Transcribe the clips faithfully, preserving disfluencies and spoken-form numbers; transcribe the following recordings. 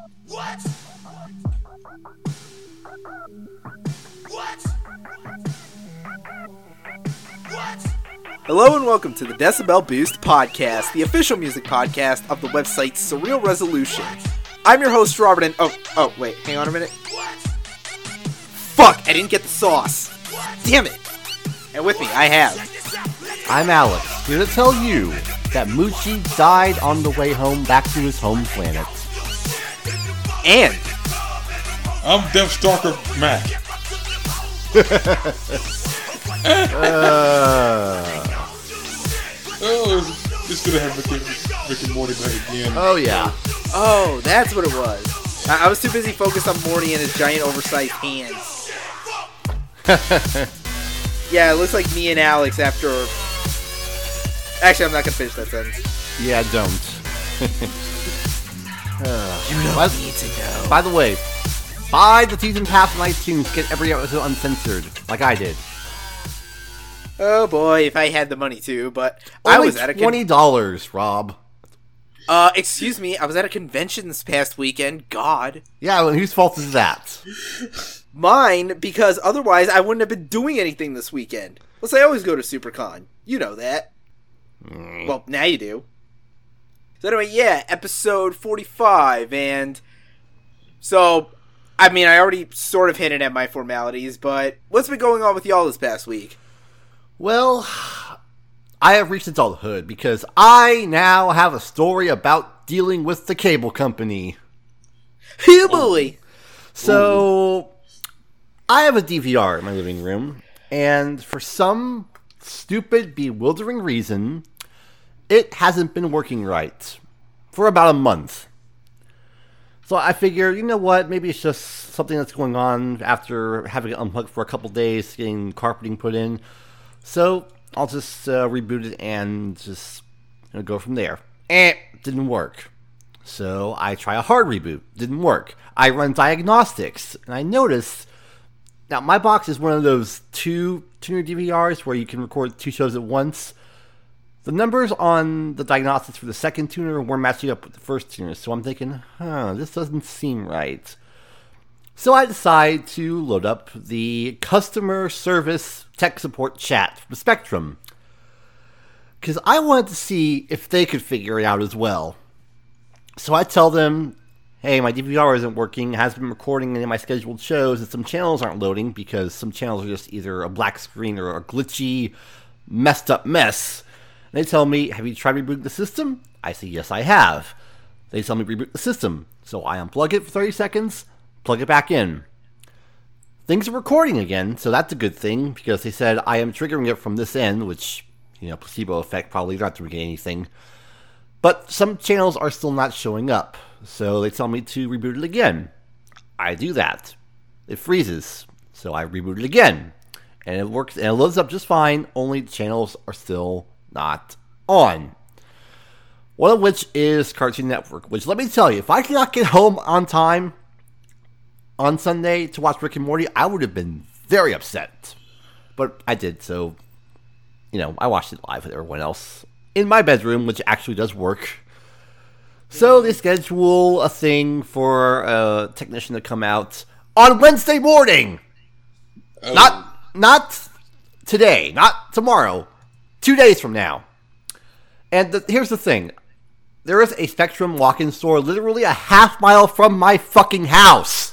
What? What? What? Hello and welcome to the Decibel Boost podcast, the official music podcast of the website Surreal Resolution. I'm your host, Robert, and oh, oh, wait, hang on a minute. What? Fuck, I didn't get the sauce. Damn it. And with me, I have. I'm Alex, here to tell you that Moochie died on the way home back to his home planet. And. I'm Deathstalker Mac. uh, oh, it's, it's gonna have Rick and, Rick and Morty back again. Oh, yeah. Oh, that's what it was. I, I was too busy focused on Morty and his giant oversized hands. Yeah, it looks like me and Alex after... Actually, I'm not gonna finish that sentence. Yeah, don't. uh, You don't by, need to know. By the way, buy the season pass on iTunes, get every episode uncensored, like I did. Oh boy, if I had the money too, but Only I was at a... Con- twenty dollars, Rob. uh, excuse me, I was at a convention this past weekend, God. Yeah, well, whose fault is that? Mine, because otherwise I wouldn't have been doing anything this weekend. Plus, I always go to SuperCon. You know that. Mm. Well, now you do. So anyway, yeah, episode forty-five, and... So, I mean, I already sort of hinted at my formalities, but what's been going on with y'all this past week? Well, I have reached adulthood because I now have a story about dealing with the cable company. Hey, boy! So, I have a D V R in my living room, and for some stupid, bewildering reason, it hasn't been working right for about a month. So I figure, you know what, maybe it's just something that's going on after having it unplugged for a couple days, getting carpeting put in. So I'll just uh, reboot it and just you know, go from there. Eh, didn't work. So I try a hard reboot. Didn't work. I run diagnostics, and I noticed... Now, my box is one of those two tuner D V Rs where you can record two shows at once. The numbers on the diagnostics for the second tuner were matching up with the first tuner, so I'm thinking, huh, this doesn't seem right. So I decide to load up the customer service tech support chat from Spectrum, because I wanted to see if they could figure it out as well. So I tell them, hey, my D V R isn't working, it hasn't been recording any of my scheduled shows, and some channels aren't loading because some channels are just either a black screen or a glitchy, messed up mess. And they tell me, have you tried rebooting the system? I say, yes, I have. They tell me reboot the system. So I unplug it for thirty seconds, plug it back in. Things are recording again, so that's a good thing, because they said I am triggering it from this end, which, you know, placebo effect, probably not doing anything. But some channels are still not showing up. So they tell me to reboot it again. I do that. It freezes. So I reboot it again. And it works, and it loads up just fine, only the channels are still not on. One of which is Cartoon Network, which, let me tell you, if I could not get home on time on Sunday to watch Rick and Morty, I would have been very upset. But I did, so, you know, I watched it live with everyone else in my bedroom, which actually does work. So they schedule a thing for a technician to come out on Wednesday morning. Oh. Not not today, not tomorrow. Two days from now. And the, here's the thing. There is a Spectrum walk-in store literally a half mile from my fucking house.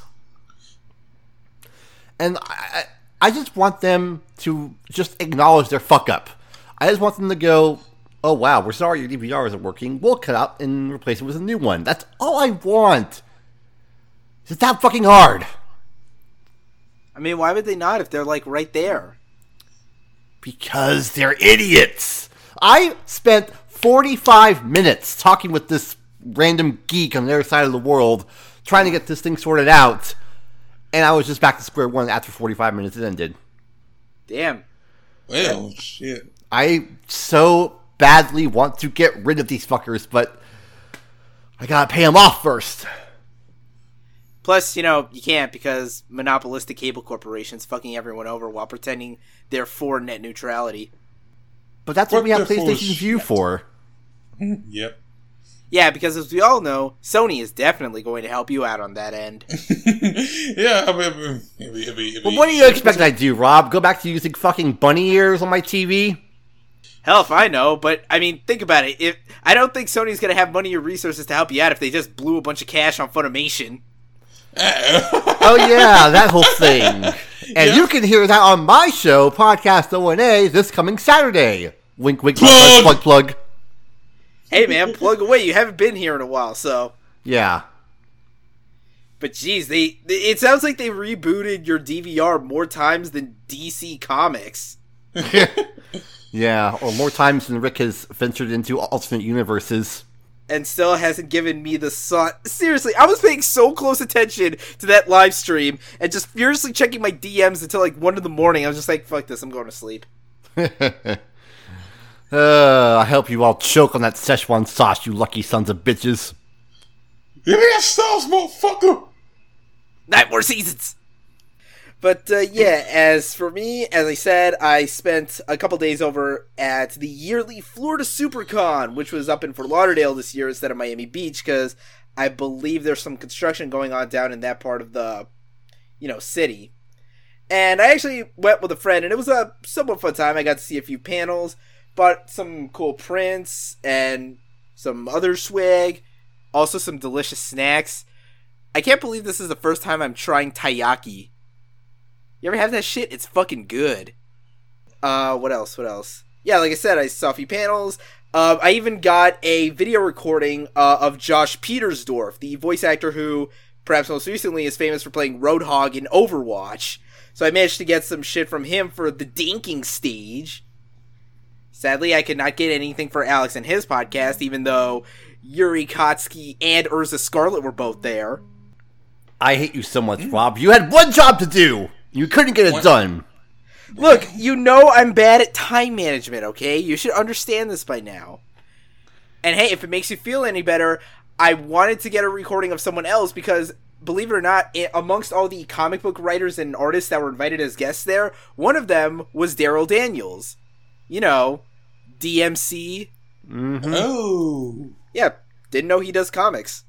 And I, I just want them to just acknowledge their fuck-up. I just want them to go... Oh, wow, we're sorry your D V R isn't working. We'll cut out and replace it with a new one. That's all I want. It's that fucking hard. I mean, why would they not if they're, like, right there? Because they're idiots. I spent forty-five minutes talking with this random geek on the other side of the world trying to get this thing sorted out, and I was just back to square one after forty-five minutes it ended. Damn. Well, shit. I so... badly want to get rid of these fuckers, but I gotta pay them off first. Plus, you know, you can't because monopolistic cable corporations fucking everyone over while pretending they're for net neutrality. But that's what, what we have PlayStation View for. Yep. Yeah, because as we all know, Sony is definitely going to help you out on that end. Yeah, I mean, it'd be, it'd be, it'd Well, be, what do you expect I do, Rob? Go back to using fucking bunny ears on my T V? Hell if I know, but I mean, think about it. If I don't think Sony's going to have money or resources to help you out if they just blew a bunch of cash on Funimation. Oh yeah, that whole thing. And Yeah. you can hear that on my show, Podcast O N A, this coming Saturday. Wink, wink, Plug! plug, plug, plug. Hey man, plug away. You haven't been here in a while, so. Yeah. But geez, they it sounds like they rebooted your D V R more times than D C Comics. Yeah, or more times than Rick has ventured into alternate universes. And still hasn't given me the sun. Seriously, I was paying so close attention to that live stream and just furiously checking my D Ms until like one in the morning. I was just like, fuck this, I'm going to sleep. uh, I hope you all choke on that Szechuan sauce, you lucky sons of bitches. Give me that sauce, motherfucker! Nine more seasons! But, uh, yeah, as for me, as I said, I spent a couple days over at the yearly Florida SuperCon, which was up in Fort Lauderdale this year instead of Miami Beach, because I believe there's some construction going on down in that part of the, you know, city. And I actually went with a friend, and it was a somewhat fun time. I got to see a few panels, bought some cool prints, and some other swag, also some delicious snacks. I can't believe this is the first time I'm trying taiyaki. You ever have that shit? It's fucking good. Uh, what else? What else? Yeah, like I said, I saw a few panels. Uh, I even got a video recording uh, of Josh Petersdorf, the voice actor who, perhaps most recently, is famous for playing Roadhog in Overwatch. So I managed to get some shit from him for the dinking stage. Sadly, I could not get anything for Alex and his podcast, even though Yuri Kotsky and Urza Scarlet were both there. I hate you so much, Rob. You had one job to do! You couldn't get it What? done. Look, you know I'm bad at time management, okay? You should understand this by now. And hey, if it makes you feel any better, I wanted to get a recording of someone else because, believe it or not, it, amongst all the comic book writers and artists that were invited as guests there, one of them was Daryl Daniels. You know, D M C. Mm-hmm. Oh. Yeah, didn't know he does comics.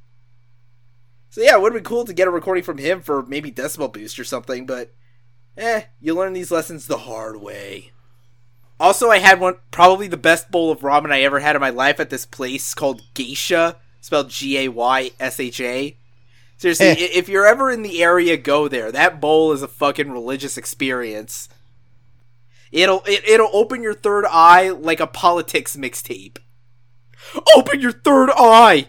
So yeah, it would have been cool to get a recording from him for maybe Decibel Boost or something, but eh, you learn these lessons the hard way. Also, I had one, probably the best bowl of ramen I ever had in my life at this place called Geisha, spelled G A Y S H A. Seriously, Eh. i- if you're ever in the area, go there. That bowl is a fucking religious experience. It'll it, it'll open your third eye like a politics mixtape. Open your third eye!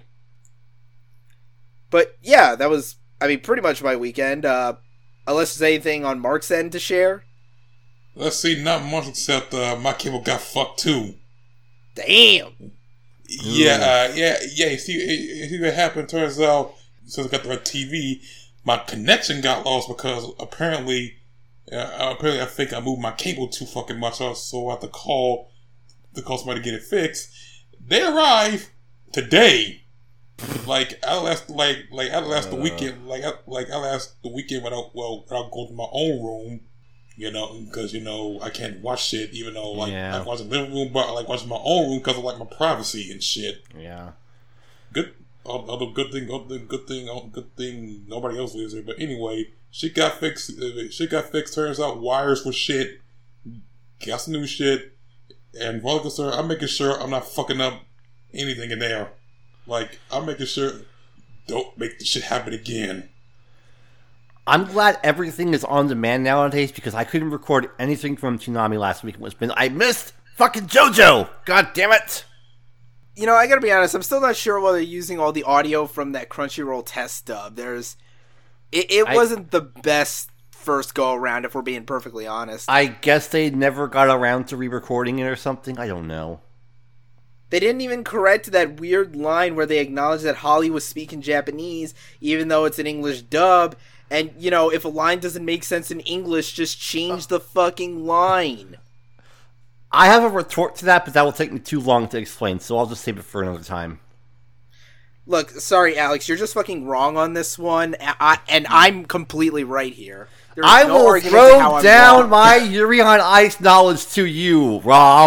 But yeah, that was, I mean, pretty much my weekend. Uh, unless there's anything on Mark's end to share. Let's see, not much except uh, my cable got fucked too. Damn! Yeah, uh, yeah, yeah. You see, you see what happened? Turns out, since I got the right T V, my connection got lost because apparently, uh, apparently, I think I moved my cable too fucking much, so I have to call to call somebody to get it fixed. They arrive today. Like I last, like like I last the weekend, like I, like I last the weekend when I well when I go to my own room, you know, because you know I can't watch shit, even though like Yeah. I watch the living room, but I like watching my own room because of like my privacy and shit. Yeah. Good, other good thing, other good thing, other good thing. Nobody else lives there, but anyway, shit got fixed. uh, Shit got fixed. Turns out wires were shit. Got some new shit, and while I'm concerned, I'm making sure I'm not fucking up anything in there. Like, I'm making sure don't make this shit happen again. I'm glad everything is on demand nowadays because I couldn't record anything from Toonami last week. It was been I missed fucking JoJo. God damn it! You know, I gotta be honest, I'm still not sure whether using all the audio from that Crunchyroll test dub. There's... It, it I- wasn't the best first go-around, if we're being perfectly honest. I guess they never got around to re-recording it or something. I don't know. They didn't even correct that weird line where they acknowledged that Holly was speaking Japanese, even though it's an English dub. And, you know, if a line doesn't make sense in English, just change the fucking line. I have a retort to that, but that will take me too long to explain, so I'll just save it for another time. Look, sorry, Alex, you're just fucking wrong on this one, and, I, and I'm completely right here. There's I no will argument to how throw I'm down wrong. my Yuri on Ice knowledge to you, Rob.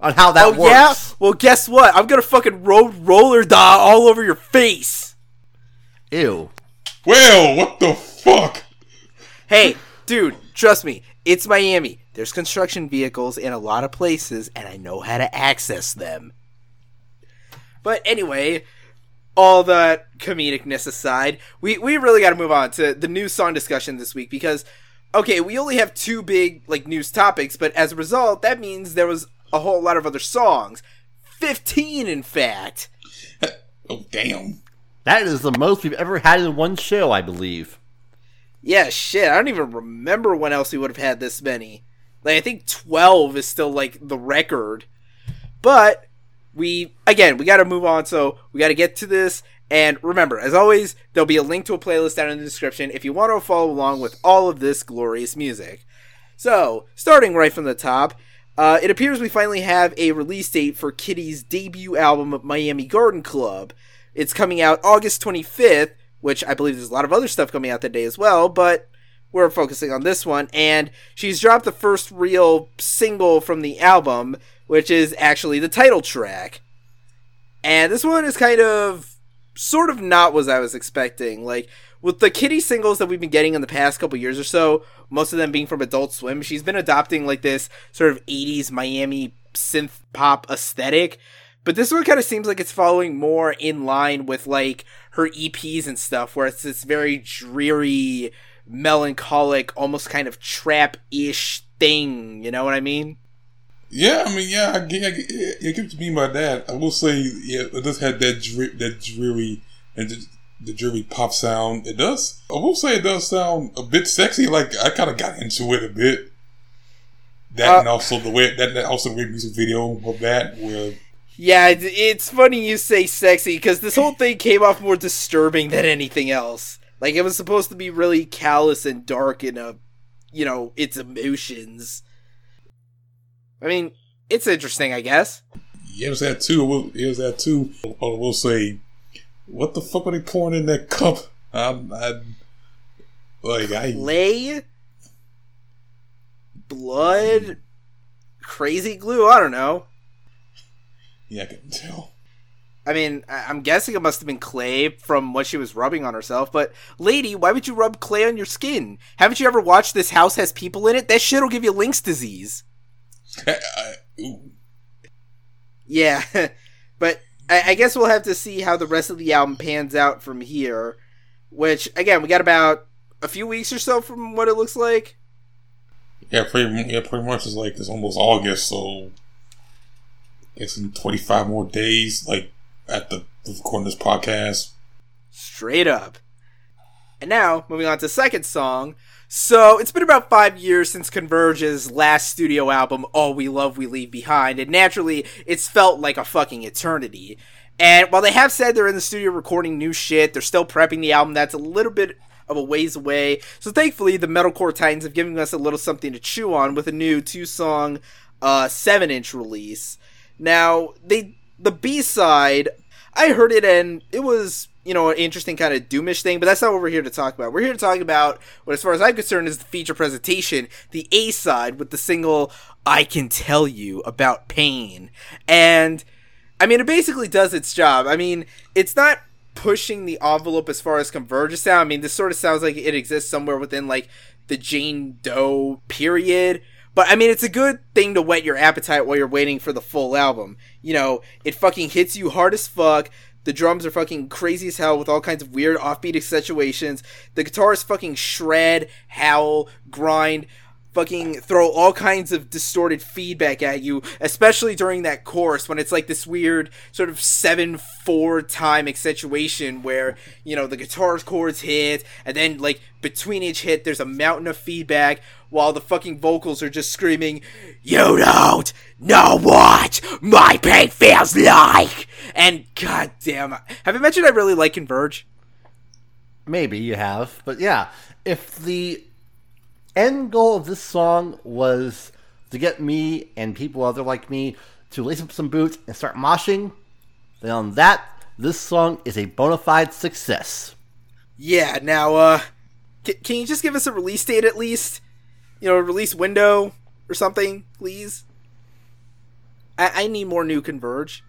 on how that oh, works. yeah? Well, guess what? I'm gonna fucking road roller dot all over your face. Ew. Well, what the fuck? Hey, dude, trust me. It's Miami. There's construction vehicles in a lot of places, and I know how to access them. But anyway, all that comedicness aside, we, we really got to move on to the news song discussion this week because, okay, we only have two big like news topics, but as a result, that means there was a whole lot of other songs. fifteen, in fact. Oh, damn. That is the most we've ever had in one show, I believe. Yeah, shit. I don't even remember when else we would have had this many. Like, I think twelve is still, like, the record. But, we, again, we gotta move on, so we gotta get to this. And remember, as always, there'll be a link to a playlist down in the description if you want to follow along with all of this glorious music. So, starting right from the top, uh, it appears we finally have a release date for Kitty's debut album, Miami Garden Club. It's coming out August twenty-fifth, which I believe there's a lot of other stuff coming out that day as well, but we're focusing on this one. And she's dropped the first real single from the album, which is actually the title track. And this one is kind of, sort of not what I was expecting. Like, with the Kitty singles that we've been getting in the past couple years or so, most of them being from Adult Swim, she's been adopting, like, this sort of eighties Miami synth pop aesthetic. But this one kind of seems like it's following more in line with, like, her E Ps and stuff, where it's this very dreary, melancholic, almost kind of trap-ish thing, you know what I mean? Yeah, I mean, yeah, I get, I get, I get what you mean by that. I will say, yeah, it does have that, dre- that dreary, and the, the dreary pop sound. It does. I will say it does sound a bit sexy, like, I kind of got into it a bit. That uh, and also the way, that, that also the way music video of that, where... Yeah, it's funny you say sexy, because this whole thing came off more disturbing than anything else. Like, it was supposed to be really callous and dark in a, you know, its emotions. I mean, it's interesting, I guess. Yeah, it was that too. It was that too. I will say, what the fuck are they pouring in that cup? I, I like, I... Clay? Blood? Crazy glue? I don't know. Yeah, I can tell. I mean, I'm guessing it must have been clay from what she was rubbing on herself, but lady, why would you rub clay on your skin? Haven't you ever watched This House Has People in It? That shit'll give you Lynx disease. I, ooh. Yeah, but I, I guess we'll have to see how the rest of the album pans out from here, which, again, we got about a few weeks or so from what it looks like. Yeah, pretty, yeah, pretty much it's like, it's almost August, so... It's in twenty-five more days, like, at the recording this podcast. Straight up. And now, moving on to the second song. So, it's been about five years since Converge's last studio album, All We Love We Leave Behind, and naturally, it's felt like a fucking eternity. And while they have said they're in the studio recording new shit, they're still prepping the album that's a little bit of a ways away. So thankfully, the Metalcore Titans have given us a little something to chew on with a new two-song, uh, seven-inch release. Now, they the B-side, I heard it and it was, you know, an interesting kind of doomish thing, but that's not what we're here to talk about. We're here to talk about what, as far as I'm concerned, is the feature presentation, the A-side with the single, I Can Tell You About Pain. And, I mean, it basically does its job. I mean, it's not pushing the envelope as far as Converge sound. I mean, this sort of sounds like it exists somewhere within, like, the Jane Doe period. But, I mean, it's a good thing to whet your appetite while you're waiting for the full album. You know, it fucking hits you hard as fuck. The drums are fucking crazy as hell with all kinds of weird offbeat accentuations. The guitars fucking shred, howl, grind, fucking throw all kinds of distorted feedback at you, especially during that chorus when it's like this weird sort of seven four time accentuation where, you know, the guitar chords hit, and then, like, between each hit there's a mountain of feedback, while the fucking vocals are just screaming, "You don't know what my pain feels like!" And goddamn, have I mentioned I really like Converge? Maybe you have, but yeah, if the end goal of this song was to get me and people other like me to lace up some boots and start moshing, then on that, this song is a bona fide success. Yeah, now, uh, c- can you just give us a release date at least? You know, a release window or something, please? I, I need more new Converge.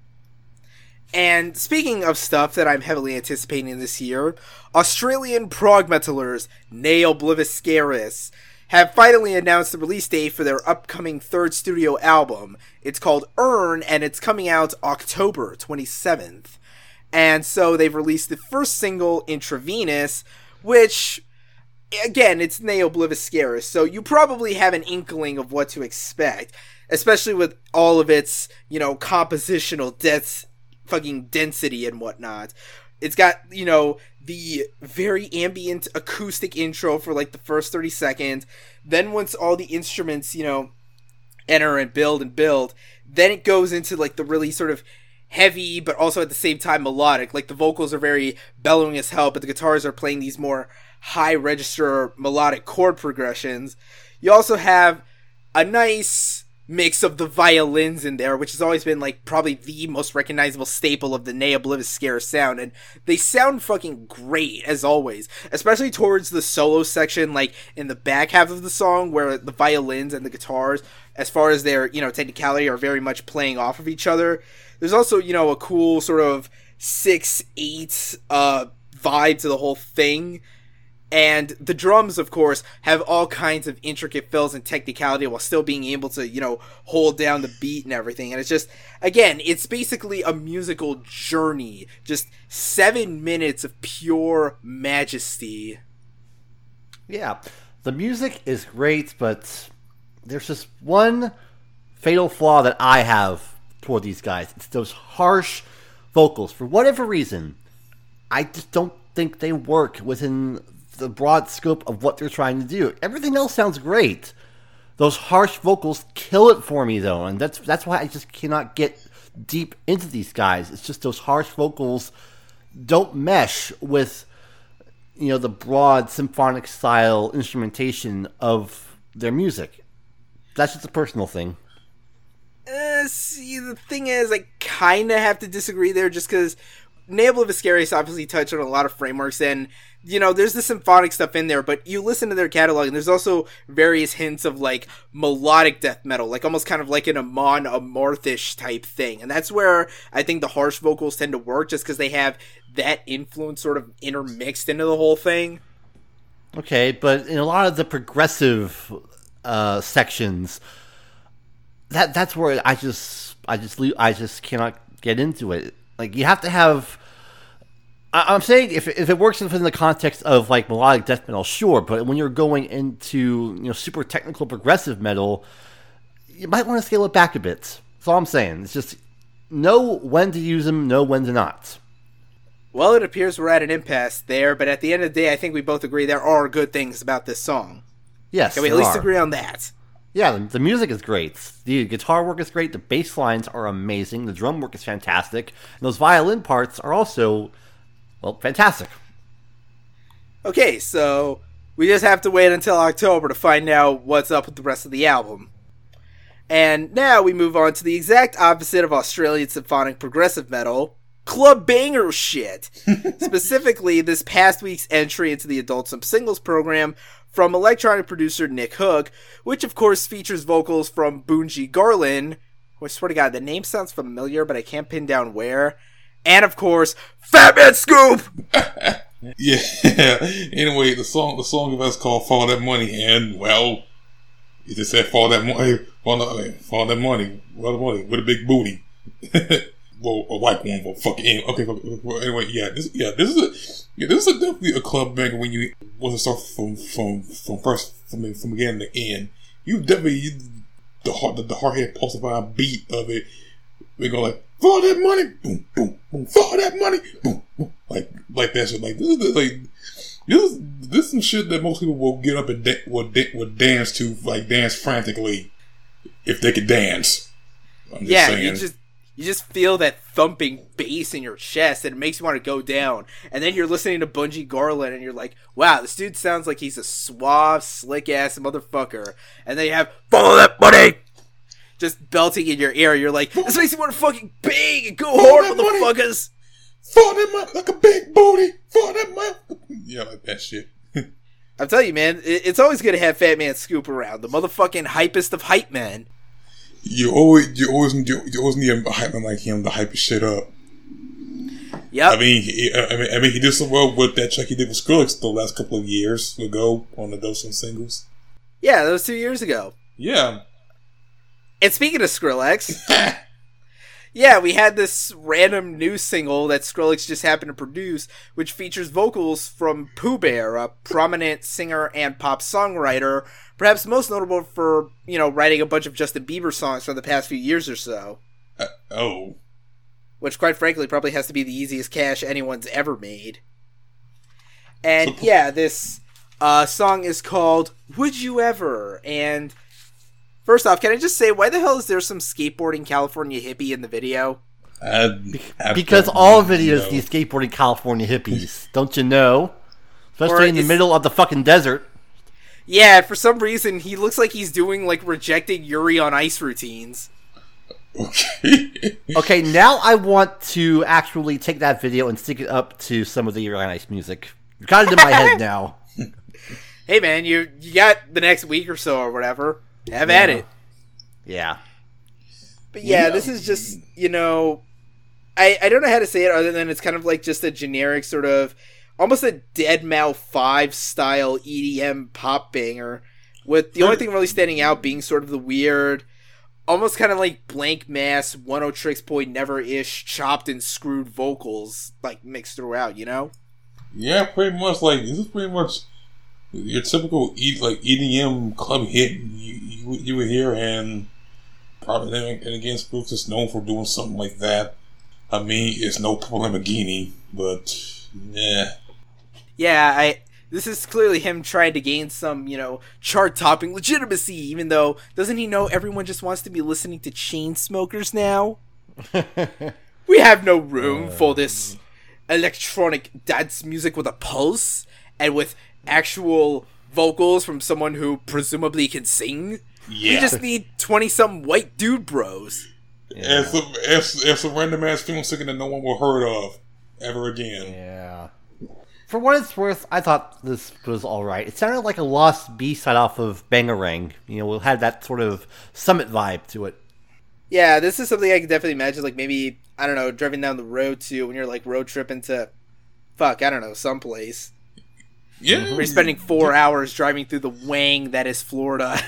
And speaking of stuff that I'm heavily anticipating this year, Australian prog metalers Ne Obliviscaris have finally announced the release date for their upcoming third studio album. It's called Earn, and it's coming out October twenty-seventh. And so they've released the first single, Intravenous, which, again, it's Ne Obliviscaris, so you probably have an inkling of what to expect, especially with all of its, you know, compositional depth, fucking density and whatnot. It's got, you know, the very ambient acoustic intro for like the first thirty seconds. Then once all the instruments, you know, enter and build and build, then it goes into like the really sort of heavy, but also at the same time melodic. Like the vocals are very bellowing as hell, but the guitars are playing these more high register melodic chord progressions. You also have a nice mix of the violins in there, which has always been like probably the most recognizable staple of the Ne Obliviscaris sound, and they sound fucking great as always, especially towards the solo section, like in the back half of the song where the violins and the guitars, as far as their, you know, technicality, are very much playing off of each other. There's also, you know, a cool sort of six eight uh vibe to the whole thing. And the drums, of course, have all kinds of intricate fills and technicality while still being able to, you know, hold down the beat and everything. And it's just, again, it's basically a musical journey. Just seven minutes of pure majesty. Yeah, the music is great, but there's just one fatal flaw that I have toward these guys. It's those harsh vocals. For whatever reason, I just don't think they work within the broad scope of what they're trying to do. Everything else sounds great. Those harsh vocals kill it for me, though, and that's that's why I just cannot get deep into these guys. It's just those harsh vocals don't mesh with, you know, the broad symphonic style instrumentation of their music. That's just a personal thing. Uh, see, the thing is, I kind of have to disagree there, just because Ne Obliviscaris obviously touched on a lot of frameworks, and, you know, there's the symphonic stuff in there, but you listen to their catalog, and there's also various hints of, like, melodic death metal, like, almost kind of like an Amon Amarthish type thing, and that's where I think the harsh vocals tend to work, just because they have that influence sort of intermixed into the whole thing. Okay, but in a lot of the progressive uh, sections, that that's where I just I just I just cannot get into it. Like, you have to have. I, I'm saying if if it works within the context of like melodic death metal, sure. But when you're going into, you know, super technical progressive metal, you might want to scale it back a bit. That's all I'm saying. It's just know when to use them, know when to not. Well, it appears we're at an impasse there, but at the end of the day, I think we both agree there are good things about this song. Yes, Can we at there least are. agree on that? Yeah, the, the music is great. The guitar work is great. The bass lines are amazing. The drum work is fantastic. And those violin parts are also, well, fantastic. Okay, so we just have to wait until October to find out what's up with the rest of the album. And now we move on to the exact opposite of Australian symphonic progressive metal, club banger shit. Specifically, this past week's entry into the Adult Swim Singles program from electronic producer Nick Hook, which of course features vocals from Bunji Garlin, who I swear to God, the name sounds familiar, but I can't pin down where, and of course, Fat Man Scoop! Yeah. Anyway, the song the song of us called "Follow That Money," and well, you just said "Follow That Money," follow, follow that money, follow the money with a big booty. Well, a white one, but fuck it. Okay, well, anyway, yeah, this, yeah, this is a, yeah, this is a, definitely a club banger when you want to start from from from first from the, from beginning to end. You definitely you, the heart the, the hard head pulsifying beat of it. We go like follow that money, boom, boom, boom, follow that money, boom, boom, like like that shit. Like this is like this is this is some shit that most people will get up and da- will, da- will dance to, like dance frantically if they could dance. I'm just Yeah, saying. you just you just feel that thumping bass in your chest, and it makes you want to go down. And then you're listening to Bunji Garlin, and you're like, wow, this dude sounds like he's a suave, slick-ass motherfucker. And then you have, follow that money! Just belting in your ear. You're like, this makes you want to fucking bang and go Follow hard, that money! motherfuckers! Follow that money like a big booty. Follow that money. Yeah, like that shit. I'm telling you, man, it- it's always good to have Fat Man Scoop around. The motherfucking hypest of hype men. You always, you always, need, you always need a hype man like him to hype his shit up. Yep. I mean, he, I mean, I mean, he did so well with that track he did with Skrillex the last couple of years ago on the Dosing singles. Yeah, that was two years ago. Yeah. And speaking of Skrillex, yeah, we had this random new single that Skrillex just happened to produce, which features vocals from Pooh Bear, a prominent singer and pop songwriter, perhaps most notable for, you know, writing a bunch of Justin Bieber songs for the past few years or so. Uh, oh. Which, quite frankly, probably has to be the easiest cash anyone's ever made. And, yeah, this uh, song is called Would You Ever? And first off, can I just say, why the hell is there some skateboarding California hippie in the video? I, I Because all videos know. need skateboarding California hippies. Don't you know? Especially Or in the is- middle of the fucking desert. Yeah, for some reason, he looks like he's doing, like, rejecting Yuri on Ice routines. Okay. Okay, now I want to actually take that video and stick it up to some of the Yuri on Ice music. Got it in my head now. Hey, man, you you got the next week or so or whatever. Have at it. Yeah. But yeah, Yeah. this is just, you know, I, I don't know how to say it other than it's kind of like just a generic sort of, almost a deadmau five style E D M pop banger, with the only thing really standing out being sort of the weird, almost kind of like Blank Mass, One O Tricks Point Never-ish, chopped and screwed vocals, like, mixed throughout, you know? Yeah, pretty much. Like, this is pretty much your typical e- like E D M club hit you, you, you would hear, and probably then and again, Skrillex is known for doing something like that. I mean, it's no Purple Lamborghini, but yeah. Yeah, I. This is clearly him trying to gain some, you know, chart-topping legitimacy, even though, doesn't he know everyone just wants to be listening to Chainsmokers now? We have no room for this electronic dance music with a pulse, and with actual vocals from someone who presumably can sing. Yeah. We just need twenty-something white dude bros. And some, and, and some random ass film singer that no one will heard of ever again. Yeah. For what it's worth, I thought this was alright. It sounded like a lost B-side off of Bangarang. You know, it had that sort of Summit vibe to it. Yeah, this is something I can definitely imagine, like, maybe, I don't know, driving down the road to, when you're, like, road tripping to, fuck, I don't know, someplace. Yeah. Where you're spending four hours driving through the Wang that is Florida.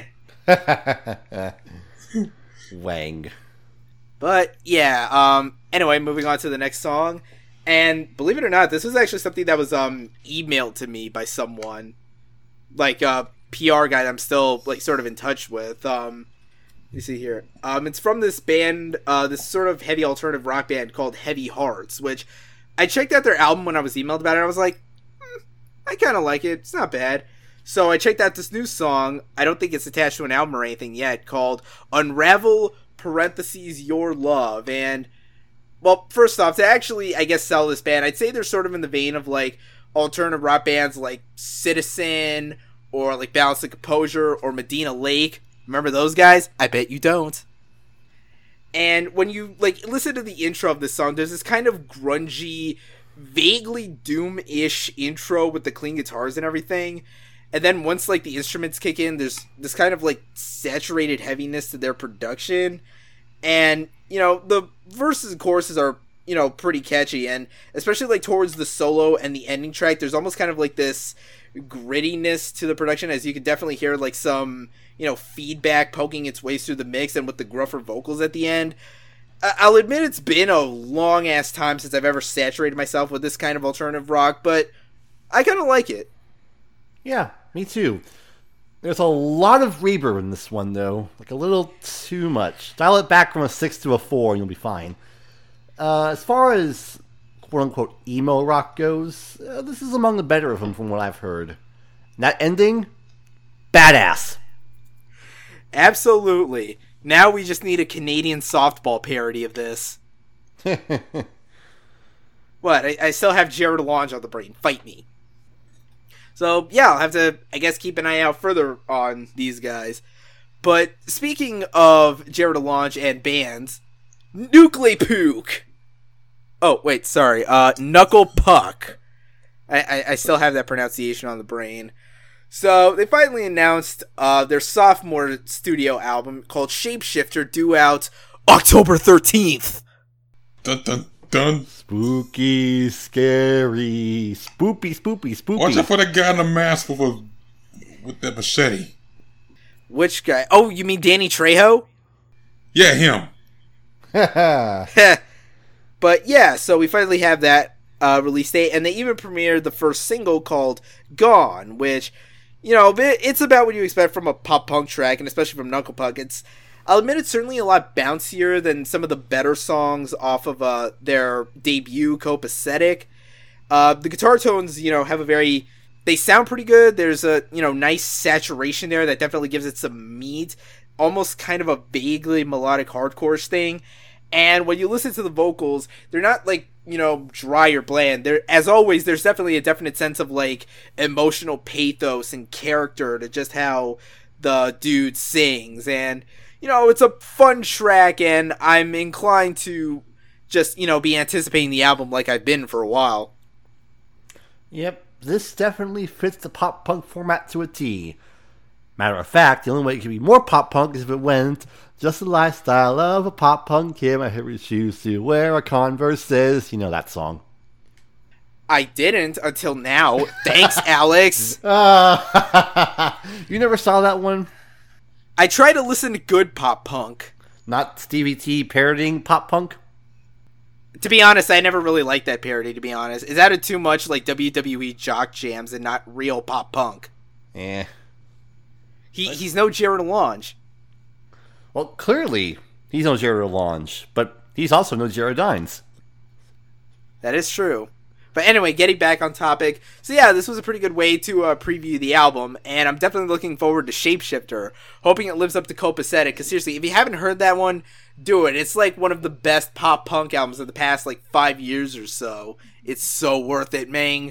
Wang. But, yeah, um, anyway, moving on to the next song. And, believe it or not, this was actually something that was, um, emailed to me by someone. Like, a P R guy that I'm still, like, sort of in touch with. Um, let me see here. Um, it's from this band, uh, this sort of heavy alternative rock band called Heavy Hearts, which I checked out their album when I was emailed about it, and I was like, hmm, I kind of like it. It's not bad. So I checked out this new song. I don't think it's attached to an album or anything yet, called Unravel, parentheses, Your Love. And, well, first off, to actually, I guess, sell this band, I'd say they're sort of in the vein of, like, alternative rock bands like Citizen, or, like, Balance and Composure, or Medina Lake. Remember those guys? I bet you don't. And when you, like, listen to the intro of this song, there's this kind of grungy, vaguely Doom-ish intro with the clean guitars and everything. And then once, like, the instruments kick in, there's this kind of, like, saturated heaviness to their production. And, you know, the verses and choruses are, you know, pretty catchy. And especially, like, towards the solo and the ending track, there's almost kind of, like, this grittiness to the production, as you can definitely hear, like, some, you know, feedback poking its way through the mix, and with the gruffer vocals at the end. I- I'll admit it's been a long-ass time since I've ever saturated myself with this kind of alternative rock, but I kind of like it. Yeah, me too. There's a lot of reverb in this one, though. Like, a little too much. Dial it back from a six to a four, and you'll be fine. Uh, as far as quote-unquote emo rock goes, uh, this is among the better of them from what I've heard. And that ending, badass. Absolutely. Now we just need a Canadian softball parody of this. What? I, I still have Jared Alonge on the brain. Fight me. So, yeah, I'll have to, I guess, keep an eye out further on these guys. But speaking of Jared Alonge and bands, Nuclear Pook. Oh, wait, sorry. Uh, Knuckle Puck. I, I, I still have that pronunciation on the brain. So they finally announced uh, their sophomore studio album called Shapeshifter, due out October thirteenth. Dun dun dun. Spooky, scary, spoopy, spoopy, spoopy. Watch out for the guy in the mask with a, with that machete. Which guy? Oh, you mean Danny Trejo? Yeah, him. But yeah, so we finally have that uh, release date, and they even premiered the first single called Gone, which, you know, it's about what you expect from a pop punk track, and especially from Knuckle Puck. It's, I'll admit, it's certainly a lot bouncier than some of the better songs off of uh, their debut, Copacetic. Uh, the guitar tones, you know, have a very, they sound pretty good. There's a, you know, nice saturation there that definitely gives it some meat, almost kind of a vaguely melodic hardcore thing. And when you listen to the vocals, they're not like, you know, dry or bland. There, as always, there's definitely a definite sense of like emotional pathos and character to just how the dude sings. And, you know, it's a fun track, and I'm inclined to just, you know, be anticipating the album like I've been for a while. Yep, this definitely fits the pop punk format to a T. Matter of fact, the only way it could be more pop punk is if it went, just the lifestyle of a pop punk kid, my favorite shoes to wear a Converse. You know that song. I didn't until now. Thanks, Alex. Uh, you never saw that one? I try to listen to good pop punk. Not Stevie T parodying pop punk? To be honest, I never really liked that parody, to be honest. It sounded too much like W W E jock jams and not real pop punk. Eh. He He's no Jared Alonge. Well, clearly, he's no Jared Alonge, but he's also no Jared Dines. That is true. But anyway, getting back on topic. So yeah, this was a pretty good way to uh, preview the album, and I'm definitely looking forward to Shapeshifter, hoping it lives up to Copacetic, because seriously, if you haven't heard that one, do it. It's like one of the best pop punk albums of the past like five years or so. It's so worth it, man.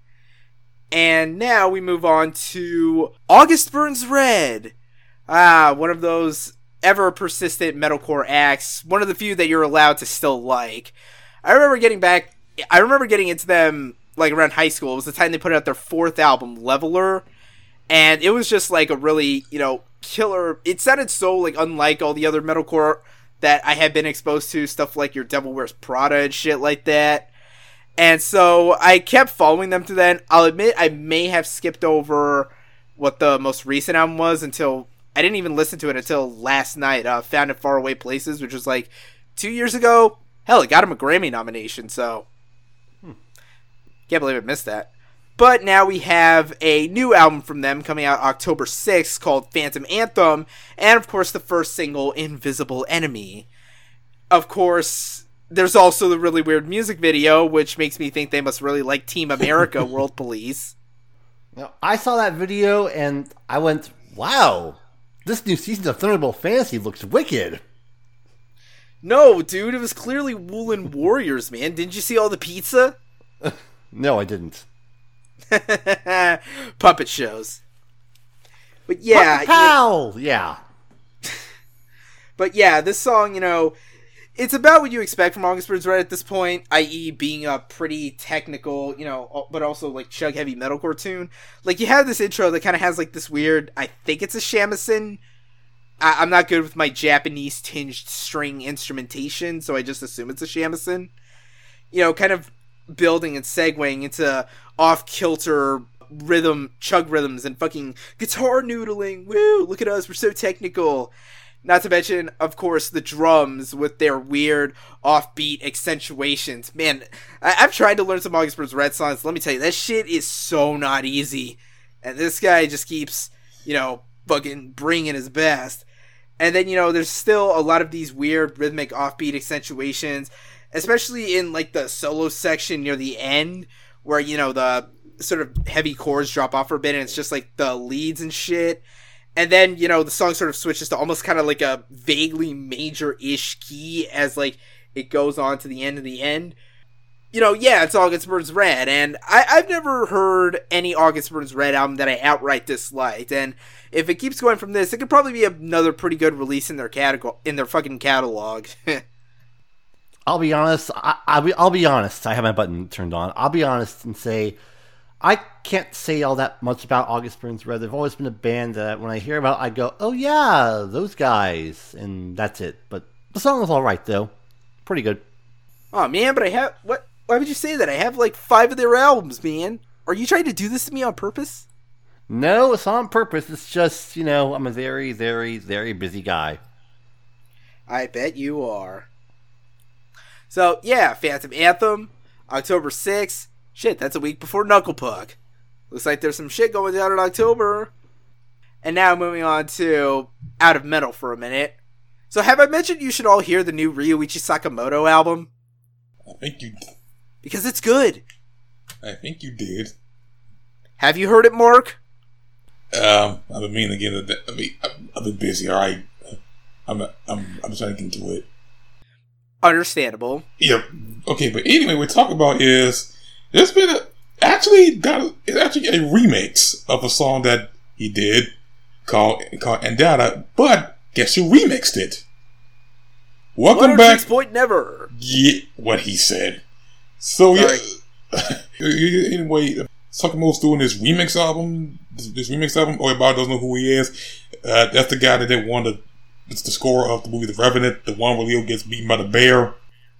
And now we move on to August Burns Red. Ah, one of those ever persistent metalcore acts, one of the few that you're allowed to still like. I remember getting back I remember getting into them like around high school. It was the time they put out their fourth album, Leveler, and it was just like a really, you know, killer. It sounded so like unlike all the other metalcore that I had been exposed to, stuff like Your Devil Wears Prada and shit like that. And so I kept following them to then. I'll admit I may have skipped over what the most recent album was until I didn't even listen to it until last night. Uh, Found in Faraway Places, which was like two years ago. Hell, it got him a Grammy nomination, so hmm. Can't believe I missed that. But now we have a new album from them coming out October sixth called Phantom Anthem, and of course the first single, Invisible Enemy. Of course, there's also the really weird music video, which makes me think they must really like Team America, World Police. Now, I saw that video and I went, wow, this new season of Thunderbolt Fantasy looks wicked. No, dude, it was clearly Woolen Warriors, man. Didn't you see all the pizza? No, I didn't. Puppet shows. But yeah. Pow! Yeah. But yeah, this song, you know, it's about what you expect from August Burns Red at this point, that is being a pretty technical, you know, but also like chug heavy metalcore tune. Like you have this intro that kind of has like this weird, I think it's a shamisen. I- I'm not good with my Japanese tinged string instrumentation, so I just assume it's a shamisen. You know, kind of building and segueing into off-kilter rhythm, chug rhythms, and fucking guitar noodling. Woo, look at us, we're so technical. Not to mention, of course, the drums with their weird offbeat accentuations. Man, I- I've tried to learn some August Burns Red songs. Let me tell you, that shit is so not easy. And this guy just keeps, you know, fucking bringing his best. And then, you know, there's still a lot of these weird rhythmic offbeat accentuations, especially in, like, the solo section near the end, where, you know, the sort of heavy chords drop off for a bit, and it's just, like, the leads and shit. And then, you know, the song sort of switches to almost kind of like a vaguely major-ish key as, like, it goes on to the end of the end. You know, yeah, it's August Burns Red, and I, I've never heard any August Burns Red album that I outright disliked, and if it keeps going from this, it could probably be another pretty good release in their catalog, in their fucking catalog. I'll be honest, I, I'll, be, I'll be honest, I have my button turned on, I'll be honest and say, I can't say all that much about August Burns Red. They've always been a band that when I hear about, I go, "Oh yeah, those guys," and that's it. But the song was all right though, pretty good. Oh man, but I have what? Why would you say that? I have like five of their albums, man. Are you trying to do this to me on purpose? No, it's on purpose. It's just, you know, I'm a very, very, very busy guy. I bet you are. So yeah, Phantom Anthem, October sixth. Shit, that's a week before Knuckle Puck. Looks like there's some shit going down in October. And now moving on to Out of Metal for a minute. So have I mentioned you should all hear the new Ryuichi Sakamoto album? I think you Because it's good. I think you did. Have you heard it, Mark? Um, I've been meaning to get into that. I mean, I've, I've been busy, alright? I'm, I'm, I'm trying to get into it. Understandable. Yep. Okay, but anyway, what we're talking about is there's been a actually got it's actually a remix of a song that he did called called Andata, but guess who remixed it? Welcome back. Point never. Yeah, what he said. So Sorry. yeah. Anyway, Sakamoto's doing this remix album. This, this remix album. Oh, everybody doesn't know who he is. Uh, that's the guy that they won the. It's the score of the movie The Revenant, the one where Leo gets beaten by the bear.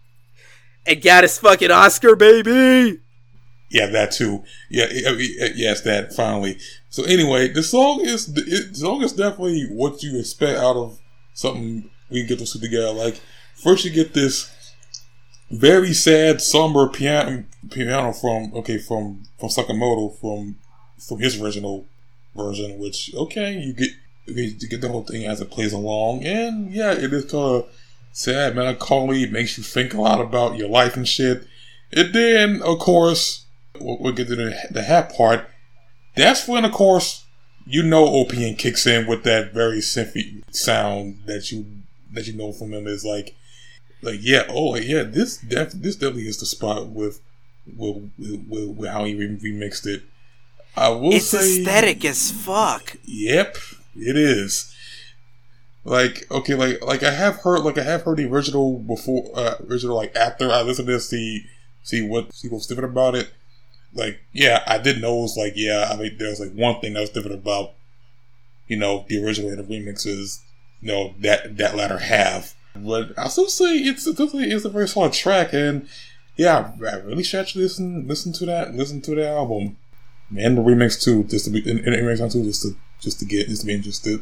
And got his fucking Oscar, baby! Yeah, that too. Yeah, yes, that, finally. So anyway, the song is the song is definitely what you expect out of something we get to see together. Like, first you get this very sad, somber piano piano from, okay, from, from Sakamoto, from, from his original version, which, okay, you get, you get the whole thing as it plays along, and yeah, it is kind of sad, melancholy. It makes you think a lot about your life and shit. And then, of course, we'll, we'll get to the, the hat part. That's when, of course, you know O P N kicks in with that very synthy sound that you that you know from him. Is like, like yeah, oh yeah, this def, this definitely is the spot with with, with, with, with how he re- remixed it. I will it's say, it's aesthetic as fuck. Yep. It is. Like, okay, like, like I have heard, like I have heard the original before, uh, original, like, after I listened to this, see, see what, see what's different about it. Like, yeah, I did know it was like, yeah, I mean, there's like one thing that was different about, you know, the original and the remixes, you know, that, that latter half. But I still say it's, it's definitely, it's a very solid track, and yeah, I really should actually listen, listen to that, listen to the album. And the remix too, just to be, and the remix on too, just to, Just to get, just to be interested.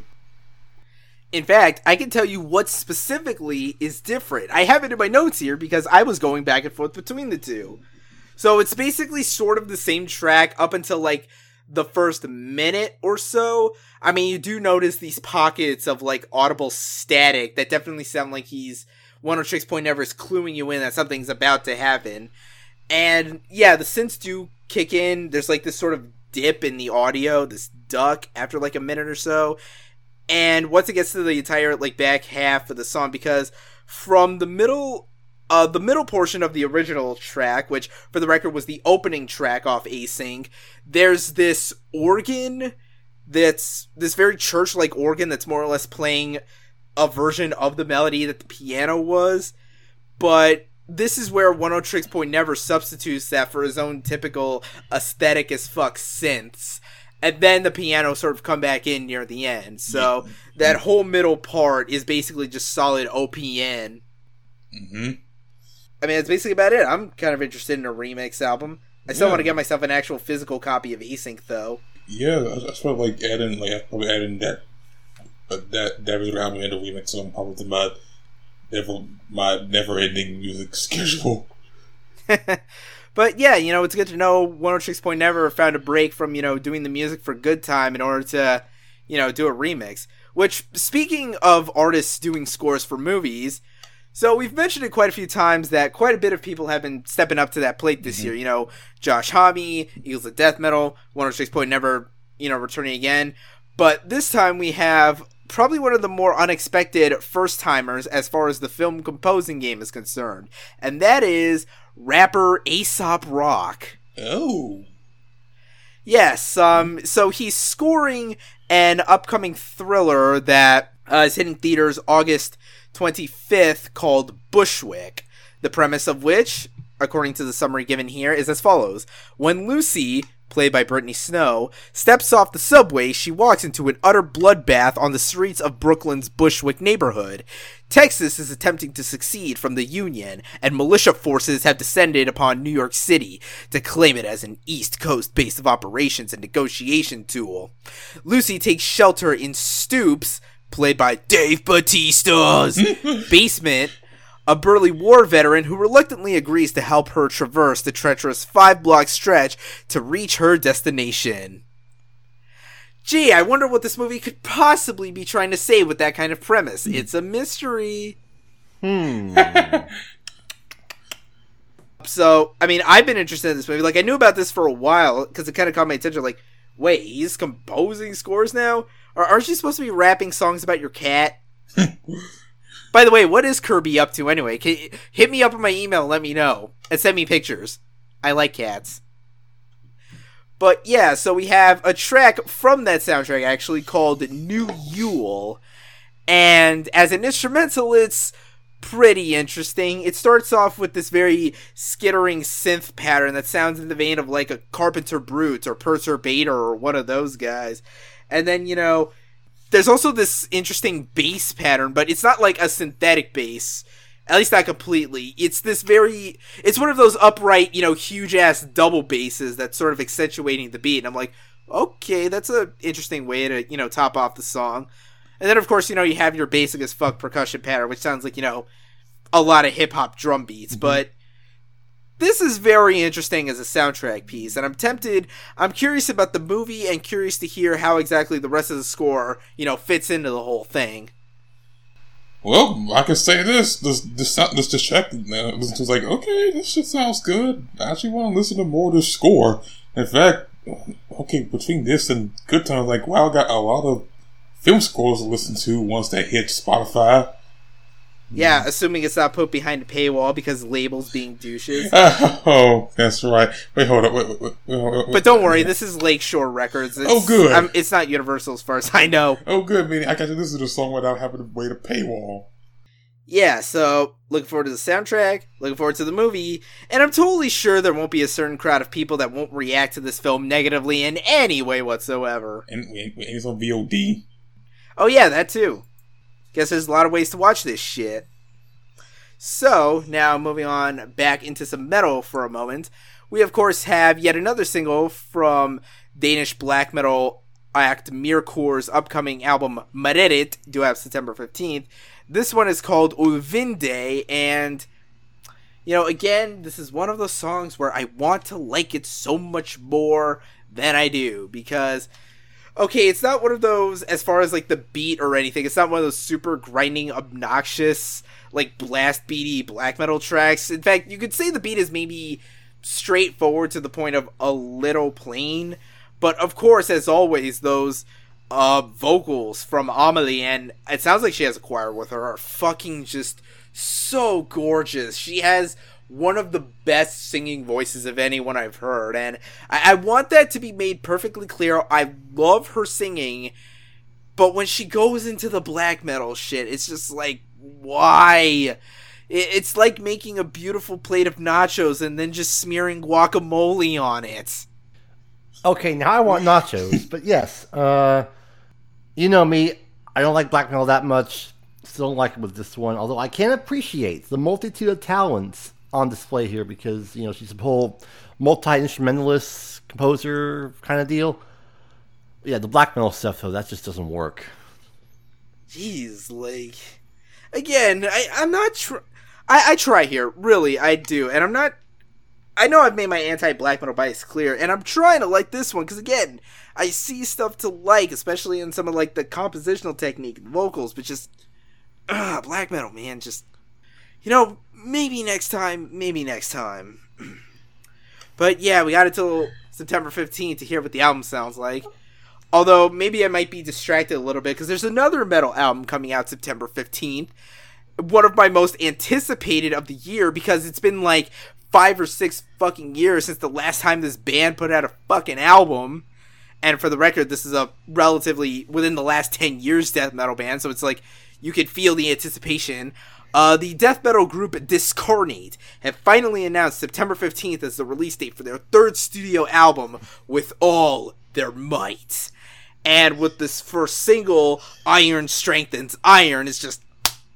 In fact, I can tell you what specifically is different. I have it in my notes here because I was going back and forth between the two. So it's basically sort of the same track up until like the first minute or so. I mean, you do notice these pockets of like audible static that definitely sound like he's one oh six point never is cluing you in that something's about to happen. And yeah, the synths do kick in. There's like this sort of dip in the audio, this duck after like a minute or so. And once it gets to the entire like back half of the song, because from the middle uh the middle portion of the original track, which for the record was the opening track off Async, there's this organ that's this very church-like organ that's more or less playing a version of the melody that the piano was. But this is where one oh six point never substitutes that for his own typical aesthetic as fuck synths. And then the piano sort of come back in near the end. So that whole middle part is basically just solid O P N. Mm-hmm. I mean, that's basically about it. I'm kind of interested in a remix album. I still yeah. want to get myself an actual physical copy of Async, though. Yeah, I sort of like adding, like, I probably adding that, uh, that, that original album and the remix song probably to my never, my never-ending music schedule. But yeah, you know, it's good to know one oh six point never found a break from, you know, doing the music for good time in order to, you know, do a remix. Which, speaking of artists doing scores for movies, so we've mentioned it quite a few times that quite a bit of people have been stepping up to that plate this mm-hmm. year. You know, Josh Homme, Eagles of Death Metal, one oh six point never, you know, returning again. But this time we have probably one of the more unexpected first-timers as far as the film composing game is concerned. And that is rapper Aesop Rock. Oh. Yes, um, so he's scoring an upcoming thriller that uh, is hitting theaters August twenty-fifth called Bushwick. The premise of which, according to the summary given here, is as follows. When Lucy, played by Brittany Snow, steps off the subway, she walks into an utter bloodbath on the streets of Brooklyn's Bushwick neighborhood. Texas is attempting to secede from the Union, and militia forces have descended upon New York City to claim it as an East Coast base of operations and negotiation tool. Lucy takes shelter in Stoops, played by Dave Bautista's basement, a burly war veteran who reluctantly agrees to help her traverse the treacherous five-block stretch to reach her destination. Gee, I wonder what this movie could possibly be trying to say with that kind of premise. It's a mystery. Hmm. So, I mean, I've been interested in this movie. Like, I knew about this for a while, because it kind of caught my attention. Like, wait, he's composing scores now? Or aren't you supposed to be rapping songs about your cat? By the way, what is Kirby up to anyway? Can you, hit me up on my email and let me know. And send me pictures. I like cats. But yeah, so we have a track from that soundtrack actually called New Yule. And as an instrumental, it's pretty interesting. It starts off with this very skittering synth pattern that sounds in the vein of like a Carpenter Brut or Perturbator or one of those guys. And then, you know, there's also this interesting bass pattern, but it's not like a synthetic bass. At least not completely. It's this very... It's one of those upright, you know, huge-ass double basses that's sort of accentuating the beat. And I'm like, okay, that's an interesting way to, you know, top off the song. And then, of course, you know, you have your basic as fuck percussion pattern, which sounds like, you know, a lot of hip-hop drum beats. Mm-hmm. But this is very interesting as a soundtrack piece, and I'm tempted, I'm curious about the movie and curious to hear how exactly the rest of the score, you know, fits into the whole thing. Well, I can say this, this, this, this, this check, uh, this was like, okay, this shit sounds good. I actually want to listen to more of this score. In fact, okay, between this and Good Times, like, wow, I got a lot of film scores to listen to once that hit Spotify. Yeah, assuming it's not put behind a paywall because labels being douches. Oh, that's right. Wait, hold up. Wait, wait, wait, wait, wait, but don't worry, this is Lakeshore Records. It's, oh, good. I'm, it's not Universal as far as I know. Oh, good. Meaning I got to listen to the song without having to wait a paywall. Yeah, so looking forward to the soundtrack, looking forward to the movie, and I'm totally sure there won't be a certain crowd of people that won't react to this film negatively in any way whatsoever. And, and it's on V O D. Oh yeah, that too. Guess there's a lot of ways to watch this shit. So, now moving on back into some metal for a moment, we of course have yet another single from Danish black metal act Mirkor's upcoming album Mareritt, due out September fifteenth. This one is called Ulvinde, and, you know, again, this is one of those songs where I want to like it so much more than I do, because... Okay, it's not one of those, as far as, like, the beat or anything, it's not one of those super grinding, obnoxious, like, blast beaty black metal tracks. In fact, you could say the beat is maybe straightforward to the point of a little plain. But, of course, as always, those uh, vocals from Amelie, and it sounds like she has a choir with her, are fucking just so gorgeous. She has one of the best singing voices of anyone I've heard, and I, I want that to be made perfectly clear. I love her singing, but when she goes into the black metal shit, it's just like, why? It, it's like making a beautiful plate of nachos and then just smearing guacamole on it. Okay, now I want nachos, but yes, uh, you know me, I don't like black metal that much, still don't like it with this one, although I can appreciate the multitude of talents on display here, because, you know, she's a whole multi-instrumentalist composer kind of deal. Yeah, the black metal stuff, though, that just doesn't work. Jeez, like, again, I, I'm not tr- I, I try here, really, I do, and I'm not, I know I've made my anti-black metal bias clear, and I'm trying to like this one, because again, I see stuff to like, especially in some of, like, the compositional technique and vocals, but just, ugh, black metal, man, just, you know, maybe next time, maybe next time. But yeah, we got until September fifteenth to hear what the album sounds like. Although, maybe I might be distracted a little bit, because there's another metal album coming out September fifteenth. One of my most anticipated of the year, because it's been like five or six fucking years since the last time this band put out a fucking album. And for the record, this is a relatively, within the last ten years, death metal band, so it's like, you could feel the anticipation. Uh, the death metal group Discarnate have finally announced September fifteenth as the release date for their third studio album, With All Their Might. And with this first single, Iron Strengthens Iron, is just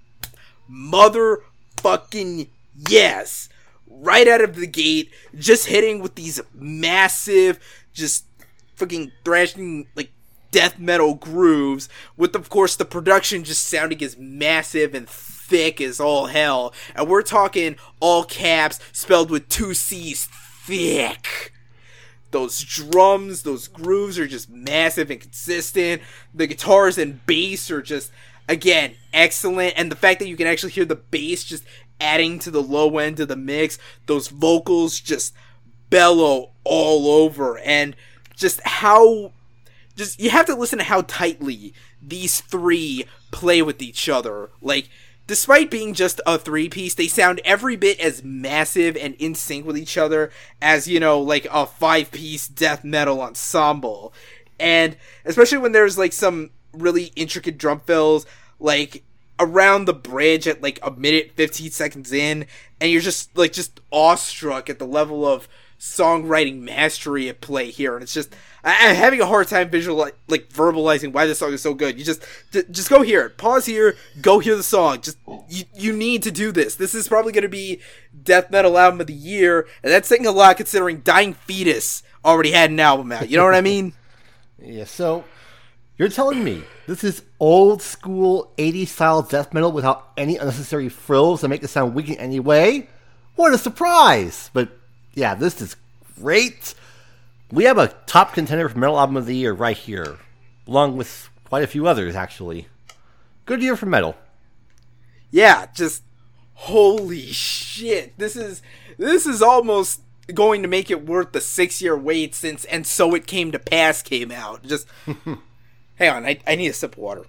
motherfucking yes. Right out of the gate, just hitting with these massive, just fucking thrashing, like, death metal grooves, with, of course, the production just sounding as massive and thick as all hell. And we're talking all caps, spelled with two C's, thick. Those drums, those grooves are just massive and consistent. The guitars and bass are just, again, excellent. And the fact that you can actually hear the bass just adding to the low end of the mix, those vocals just bellow all over. And just how, just, you have to listen to how tightly these three play with each other. Like, despite being just a three-piece, they sound every bit as massive and in sync with each other as, you know, like a five-piece death metal ensemble. And especially when there's, like, some really intricate drum fills, like, around the bridge at, like, a minute, fifteen seconds in, and you're just, like, just awestruck at the level of songwriting mastery at play here. And it's just, I'm having a hard time visual, like, verbalizing why this song is so good. You just, just go hear it. Pause here, go hear the song. Just, you, you need to do this. This is probably going to be death metal album of the year, and that's saying a lot considering Dying Fetus already had an album out. You know what I mean? Yeah, so you're telling me this is old school eighties style death metal without any unnecessary frills that make it sound weak in any way? What a surprise! But yeah, this is great. We have a top contender for Metal Album of the Year right here, along with quite a few others, actually. Good year for metal. Yeah, just holy shit. This is this is almost going to make it worth the six-year wait since And So It Came to Pass came out. Just, hang on, I, I need a sip of water.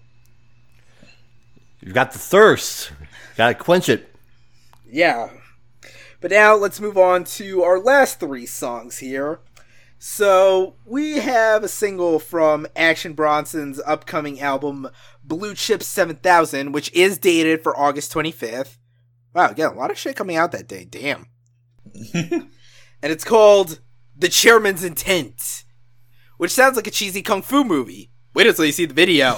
You've got the thirst. Gotta quench it. Yeah. But now let's move on to our last three songs here. So, we have a single from Action Bronson's upcoming album, Blue Chip seven thousand, which is dated for August twenty-fifth. Wow, again, a lot of shit coming out that day, damn. And it's called The Chairman's Intent, which sounds like a cheesy kung fu movie. Wait until you see the video.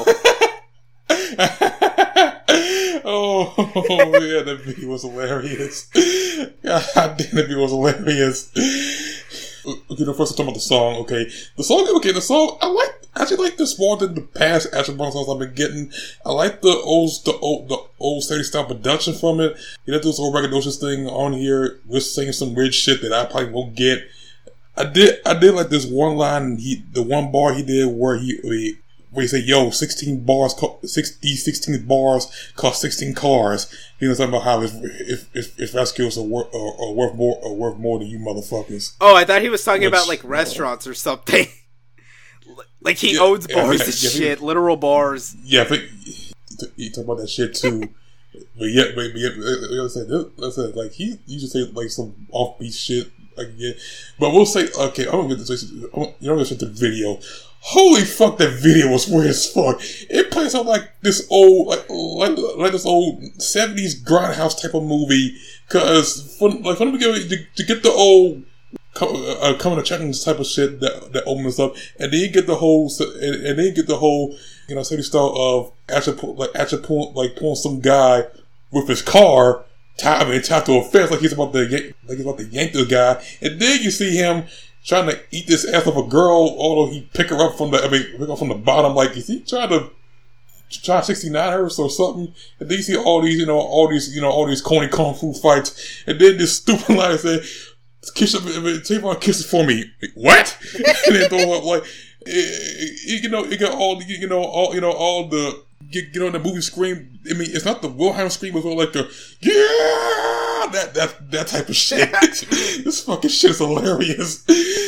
Oh, yeah, that video was hilarious. God damn, that video was hilarious. Okay, the first time about the song, okay. The song, okay, the song, I like, I actually like this more than the past Action Bronson songs I've been getting. I like the old, the old, the old steady style production from it. You know, this whole braggadocious thing on here. We're saying some weird shit that I probably won't get. I did, I did like this one line, he, the one bar he did where he, he where he said, yo, sixteen bars, six, these sixteen bars cost sixteen cars. He was talking about how his, if, if, if rap skills are, wor- are, are worth more, are worth more than you motherfuckers. Oh, I thought he was talking Which, about, like, restaurants or something. Like, he yeah, owns yeah, bars yeah, and yeah, shit, literal bars. Yeah, but he talk about that shit too. But yeah, but, but yeah, let's say, let's say, like, he, he just say, like, some offbeat shit. Like, yeah. But we'll say, okay, I'm gonna get this, you know, I'm gonna get the video. Holy fuck, that video was weird as fuck. It plays out like this old, like, like, like this old seventies grindhouse type of movie. Cause, for, like, for them to get, to, to get the old, uh, coming to checking this type of shit that, that opens up, and then you get the whole, and, and then you get the whole, you know, seventies style of actually, like, actually pulling, like, pulling some guy with his car, tied, I mean, tied to a fence, like he's about to, yank, like he's about to yank the guy, and then you see him trying to eat this ass of a girl, although he pick her up from the, I mean, pick her up from the bottom. Like, is he trying to try sixty-nine her or something? And then you see all these, you know, all these, you know, all these corny kung fu fights, and then this stupid line said, "Kiss her, I mean, Tavon, kiss it for me." Like, what? And then throw up like, it, it, you know, it got all, you know, all, you know, all the, get, get on the movie scream. I mean, it's not the Wilhelm scream, it's more like the yeah, that that that type of shit. This fucking shit is hilarious.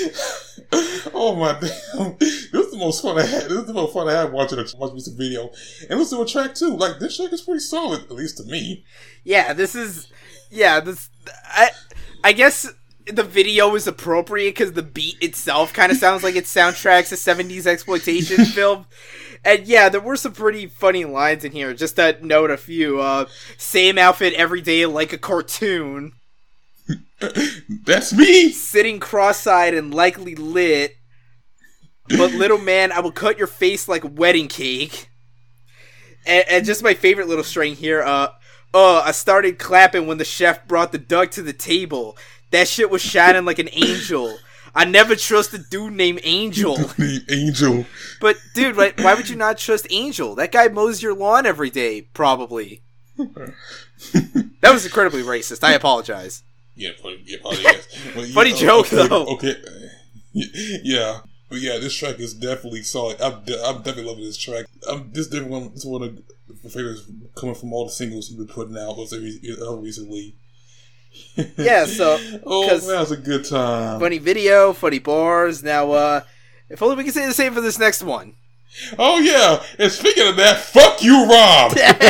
Oh my damn! This is the most fun I had. This is the most fun I had watching a watching this video, and listen to a track too. Like, this track is pretty solid, at least to me. Yeah, this is, yeah, this, I, I guess the video is appropriate because the beat itself kind of sounds like it soundtracks a seventies exploitation film. And yeah, there were some pretty funny lines in here. Just to note a few. Uh, same outfit every day like a cartoon. That's me! Sitting cross-eyed and likely lit. But little man, I will cut your face like a wedding cake. And, and just my favorite little string here. Uh, oh, I started clapping when the chef brought the duck to the table. That shit was shining like an angel. I never trust a dude named Angel. Named Angel. But, dude, why, why would you not trust Angel? That guy mows your lawn every day, probably. That was incredibly racist. I apologize. Yeah, probably, yeah, probably yes. But, Funny yeah, joke, okay, though. Okay. Yeah. But yeah, this track is definitely solid. I'm, de- I'm definitely loving this track. I'm, this definitely one, this is one of my favorites coming from all the singles he's been putting out recently. Yeah, so... oh, man, that was a good time. Funny video, funny bars. Now, uh, if only we can say the same for this next one. Oh, yeah. And speaking of that, fuck you, Rob.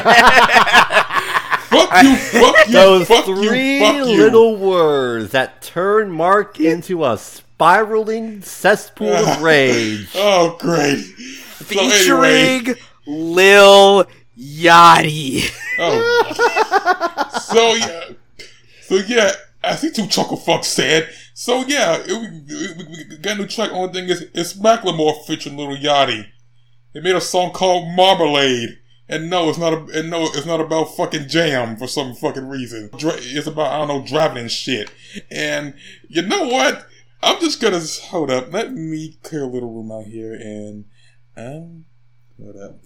Fuck you, fuck you, Those fuck three you, fuck you. little words that turn Mark into a spiraling cesspool of rage. Oh, great. Featuring so anyway. Lil Yachty. Oh. So, yeah. So, yeah, I see two chuckle fucks said. So, yeah, it, it, we, we got a new track. Only thing is, it's Macklemore featuring Lil Yachty. They made a song called Marmalade. And no, it's not a, and no, it's not about fucking jam for some fucking reason. It's about, I don't know, driving and shit. And you know what? I'm just gonna, hold up, let me clear a little room out here and, um, hold up.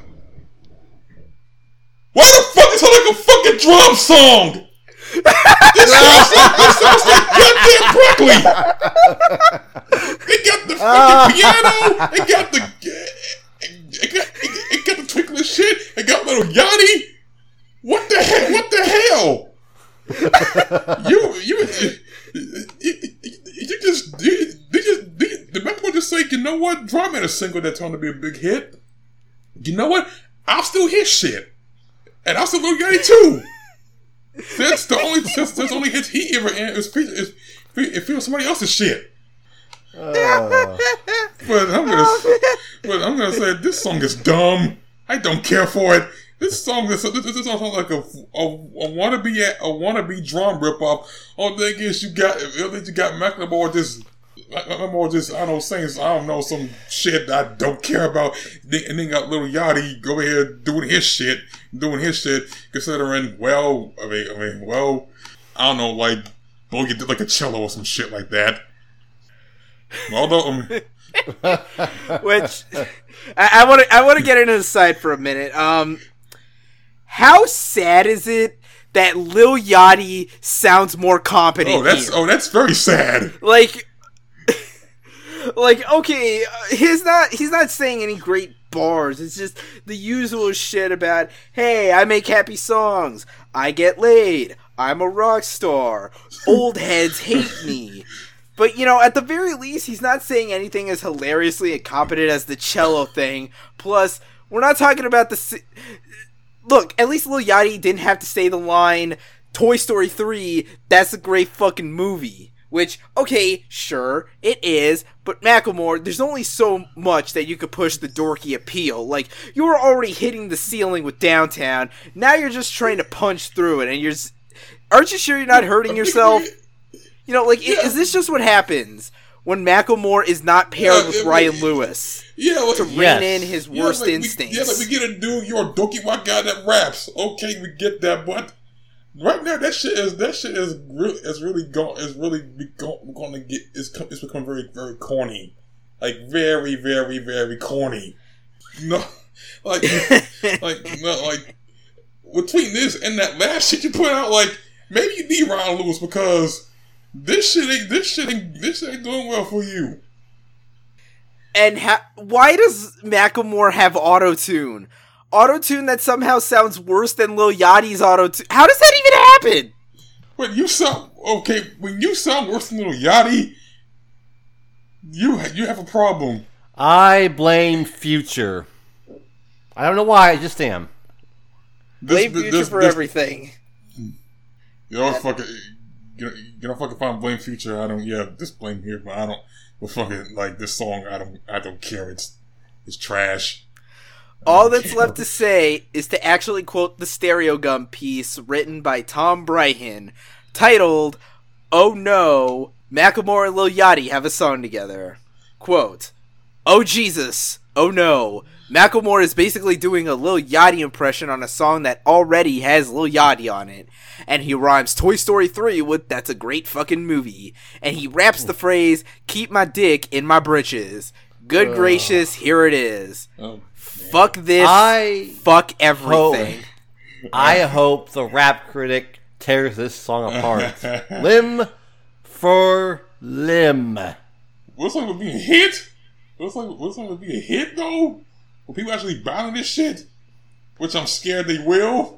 Why the fuck is it like a fucking drum song? This sounds like, this sounds like goddamn broccoli! They got the fucking piano, they got the, it got, it, it got the twinkling shit. It got Little Yachty. What the hell? What the hell? you, you, you, you, you just, you, you just, you, the Macklemore just say, you know what? Drama in a single that turned to be a big hit. You know what? I'll still hear shit, and I'll still Little Yachty too. That's the only, that's, that's the only hits he ever in. Is is it feels somebody else's shit. Uh. But I'm gonna, but I'm gonna say this song is dumb. I don't care for it. This song, this, this, this song sounds like a, a, a wannabe, a wannabe drum ripoff. Only thing is, you got, you got Macklemore just, Macklemore just, I don't know, saying, I don't know, some shit I don't care about. And then got Lil Yachty go here doing his shit, doing his shit, considering, well, I mean, I mean, well, I don't know, like, don't get like a cello or some shit like that. Although, um, which I want to I want to get into the side for a minute. Um, how sad is it that Lil Yachty sounds more competent? Oh, that's here? oh, that's very sad. Like, like okay, uh, he's not he's not saying any great bars. It's just the usual shit about, hey, I make happy songs, I get laid, I'm a rock star, old heads hate me. But, you know, at the very least, he's not saying anything as hilariously incompetent as the cello thing. Plus, we're not talking about the... Si- Look, at least Lil Yachty didn't have to say the line, Toy Story three, that's a great fucking movie. Which, okay, sure, it is, but Macklemore, there's only so much that you could push the dorky appeal. Like, you were already hitting the ceiling with Downtown, now you're just trying to punch through it, and you're... Aren't you sure you're not hurting yourself? You know, like, yeah. is this just what happens when Macklemore is not paired yeah, with Ryan Lewis? Yeah, like, to rein yes. in his yeah, worst like instincts. We, yeah, like we get a dude, you're a dorky white guy that raps. Okay, we get that, but right now that shit is that shit is really is really going is really going to get it's it's become very very corny, like very very very corny. No, like like no, like between this and that last shit you put out, like maybe you need Ryan Lewis because. This shit ain't this shit ain't this shit ain't doing well for you. And ha- why does Macklemore have auto-tune? Auto-tune that somehow sounds worse than Lil Yachty's auto-tune. How does that even happen? When you sound okay, when you sound worse than Lil Yachty, you you have a problem. I blame Future. I don't know why, I just am. Blame Future this, for this, everything. You know, fucking. you know, you know, fucking find blame Future. I don't. Yeah, just blame here, but I don't. But fucking like this song, I don't. I don't care. It's it's trash. All that's left to say is to actually quote the Stereo Gum piece written by Tom Bryhan, titled, "Oh No, Macklemore and Lil Yachty have a song together." Quote, "Oh Jesus, oh no, Macklemore is basically doing a Lil Yachty impression on a song that already has Lil Yachty on it. And he rhymes Toy Story three with 'That's a great fucking movie.' And he raps the phrase, 'Keep my dick in my britches.' Good uh, gracious, here it is. Oh, fuck this, I fuck everything." Hope, I hope the rap critic tears this song apart. Limb for limb. What's like would be a hit? What's like what's like would be a hit though? Will people actually buying this shit? Which I'm scared they will.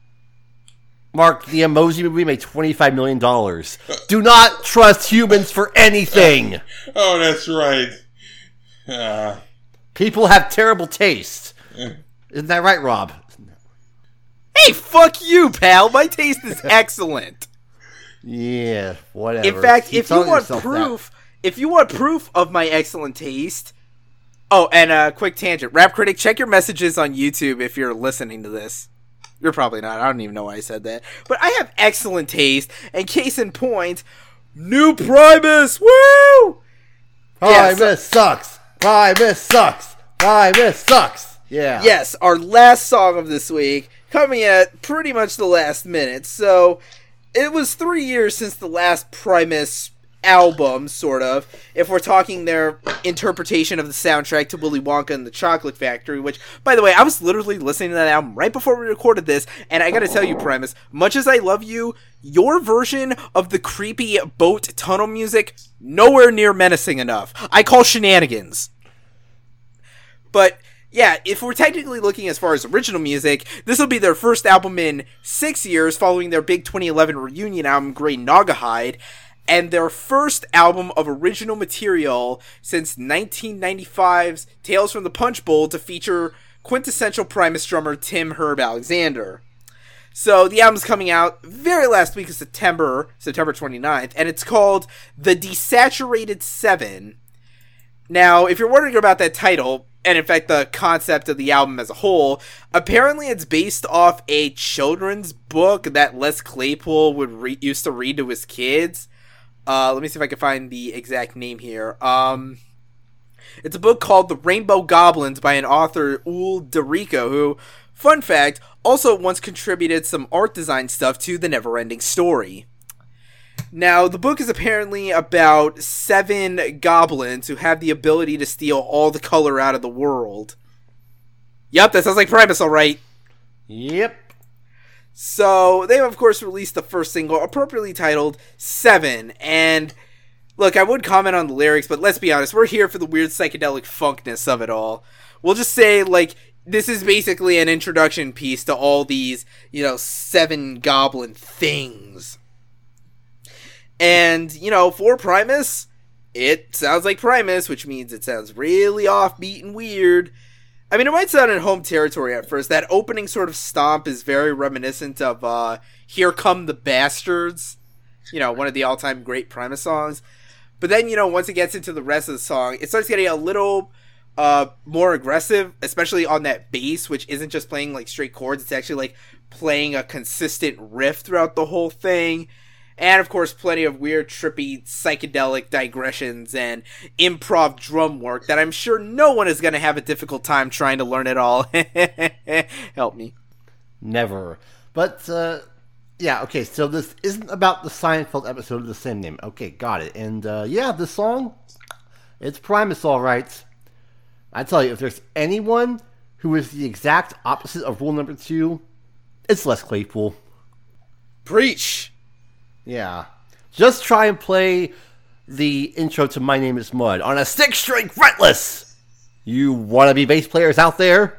Mark, the Emoji Movie made twenty-five million dollars. Do not trust humans for anything. Oh, that's right. Uh, People have terrible taste. Isn't that right, Rob? Hey, fuck you, pal. My taste is excellent. Yeah, whatever. In fact, Keep if you want proof, that. if you want proof of my excellent taste, oh, and a uh, quick tangent, Rap Critic, check your messages on YouTube if you're listening to this. You're probably not. I don't even know why I said that. But I have excellent taste, and case in point, New Primus, woo! Primus yes. sucks. Primus sucks. Primus sucks. Yeah. Yes, our last song of this week, coming at pretty much the last minute. So, it was three years since the last Primus album, sort of, if we're talking their interpretation of the soundtrack to Willy Wonka and the Chocolate Factory, which, by the way, I was literally listening to that album right before we recorded this, and I gotta tell you, Primus, much as I love you, your version of the creepy boat tunnel music, nowhere near menacing enough. I call shenanigans. But, yeah, if we're technically looking as far as original music, this will be their first album in six years following their big twenty eleven reunion album, Grey Naugahyde, and their first album of original material since nineteen ninety-five's Tales from the Punch Bowl to feature quintessential Primus drummer Tim Herb Alexander. So the album's coming out very last week of September, September twenty-ninth, and it's called The Desaturated Seven. Now, if you're wondering about that title, and in fact the concept of the album as a whole, apparently it's based off a children's book that Les Claypool would re- used to read to his kids. Uh, let me see if I can find the exact name here. Um, it's a book called The Rainbow Goblins by an author, Ul Derico, who, fun fact, also once contributed some art design stuff to The Neverending Story. Now, the book is apparently about seven goblins who have the ability to steal all the color out of the world. Yep, that sounds like Primus, alright. Yep. So, they of course released the first single, appropriately titled Seven, and look, I would comment on the lyrics, but let's be honest, we're here for the weird psychedelic funkness of it all. We'll just say, like, this is basically an introduction piece to all these, you know, seven goblin things. And, you know, for Primus, it sounds like Primus, which means it sounds really offbeat and weird. I mean, it might sound in home territory at first. That opening sort of stomp is very reminiscent of uh, Here Come the Bastards, you know, one of the all-time great Primus songs. But then, you know, once it gets into the rest of the song, it starts getting a little uh, more aggressive, especially on that bass, which isn't just playing, like, straight chords. It's actually, like, playing a consistent riff throughout the whole thing. And, of course, plenty of weird, trippy, psychedelic digressions and improv drum work that I'm sure no one is going to have a difficult time trying to learn it all. Help me. Never. But, uh, yeah, okay, so this isn't about the Seinfeld episode of the same name. Okay, got it. And, uh, yeah, this song, it's Primus, all right. I tell you, if there's anyone who is the exact opposite of rule number two, it's Les Claypool. Preach! Yeah. Just try and play the intro to My Name is Mud on a six-string fretless. You wannabe bass players out there?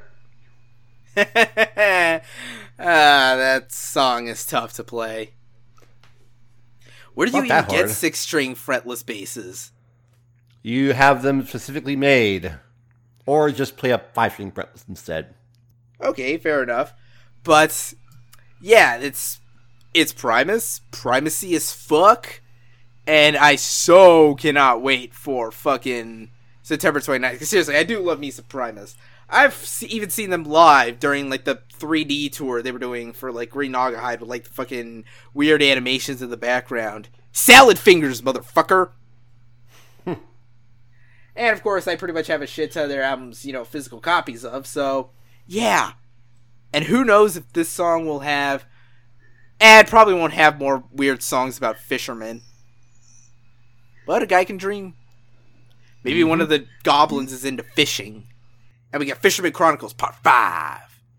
Ah, that song is tough to play. Where do you even get six-string fretless basses? You have them specifically made. Or just play a five-string fretless instead. Okay, fair enough. But, yeah, it's it's Primus, primacy as fuck, and I so cannot wait for fucking September twenty-ninth. Because seriously, I do love me some Primus. I've se- even seen them live during, like, the three D tour they were doing for, like, Green Naugahyde with, like, the fucking weird animations in the background. Salad fingers, motherfucker! And, of course, I pretty much have a shit ton of their albums, you know, physical copies of, so, yeah. And who knows if this song will have... And it probably won't have more weird songs about fishermen. But a guy can dream. Maybe mm-hmm. one of the goblins is into fishing. And we got Fisherman Chronicles Part five.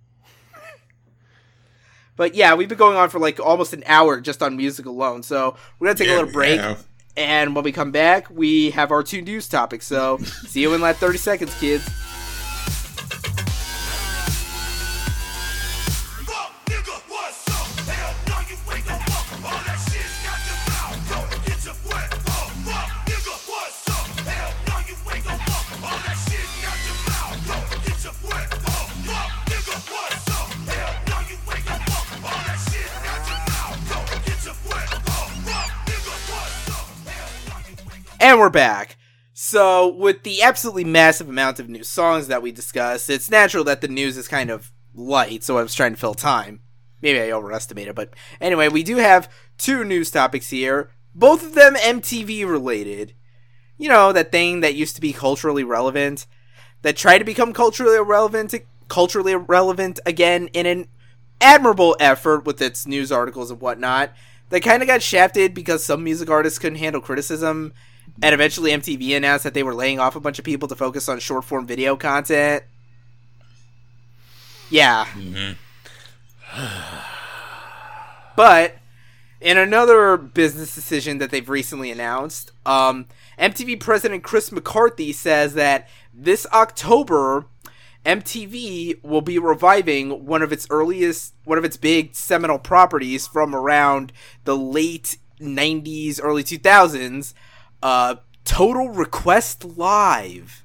But yeah, we've been going on for like almost an hour just on music alone. So we're going to take yeah, a little break. Yeah. And when we come back, we have our two news topics. So see you in like thirty seconds, kids. And we're back. So, with the absolutely massive amount of new songs that we discussed, it's natural that the news is kind of light, so I was trying to fill time. Maybe I overestimated, but anyway, we do have two news topics here, both of them M T V related. You know, that thing that used to be culturally relevant, that tried to become culturally relevant, culturally relevant again in an admirable effort with its news articles and whatnot, that kind of got shafted because some music artists couldn't handle criticism. And eventually M T V announced that they were laying off a bunch of people to focus on short-form video content. Yeah. Mm-hmm. But, in another business decision that they've recently announced, um, M T V president Chris McCarthy says that this October, M T V will be reviving one of its earliest, one of its big seminal properties from around the late nineties, early two thousands, Uh, Total Request Live.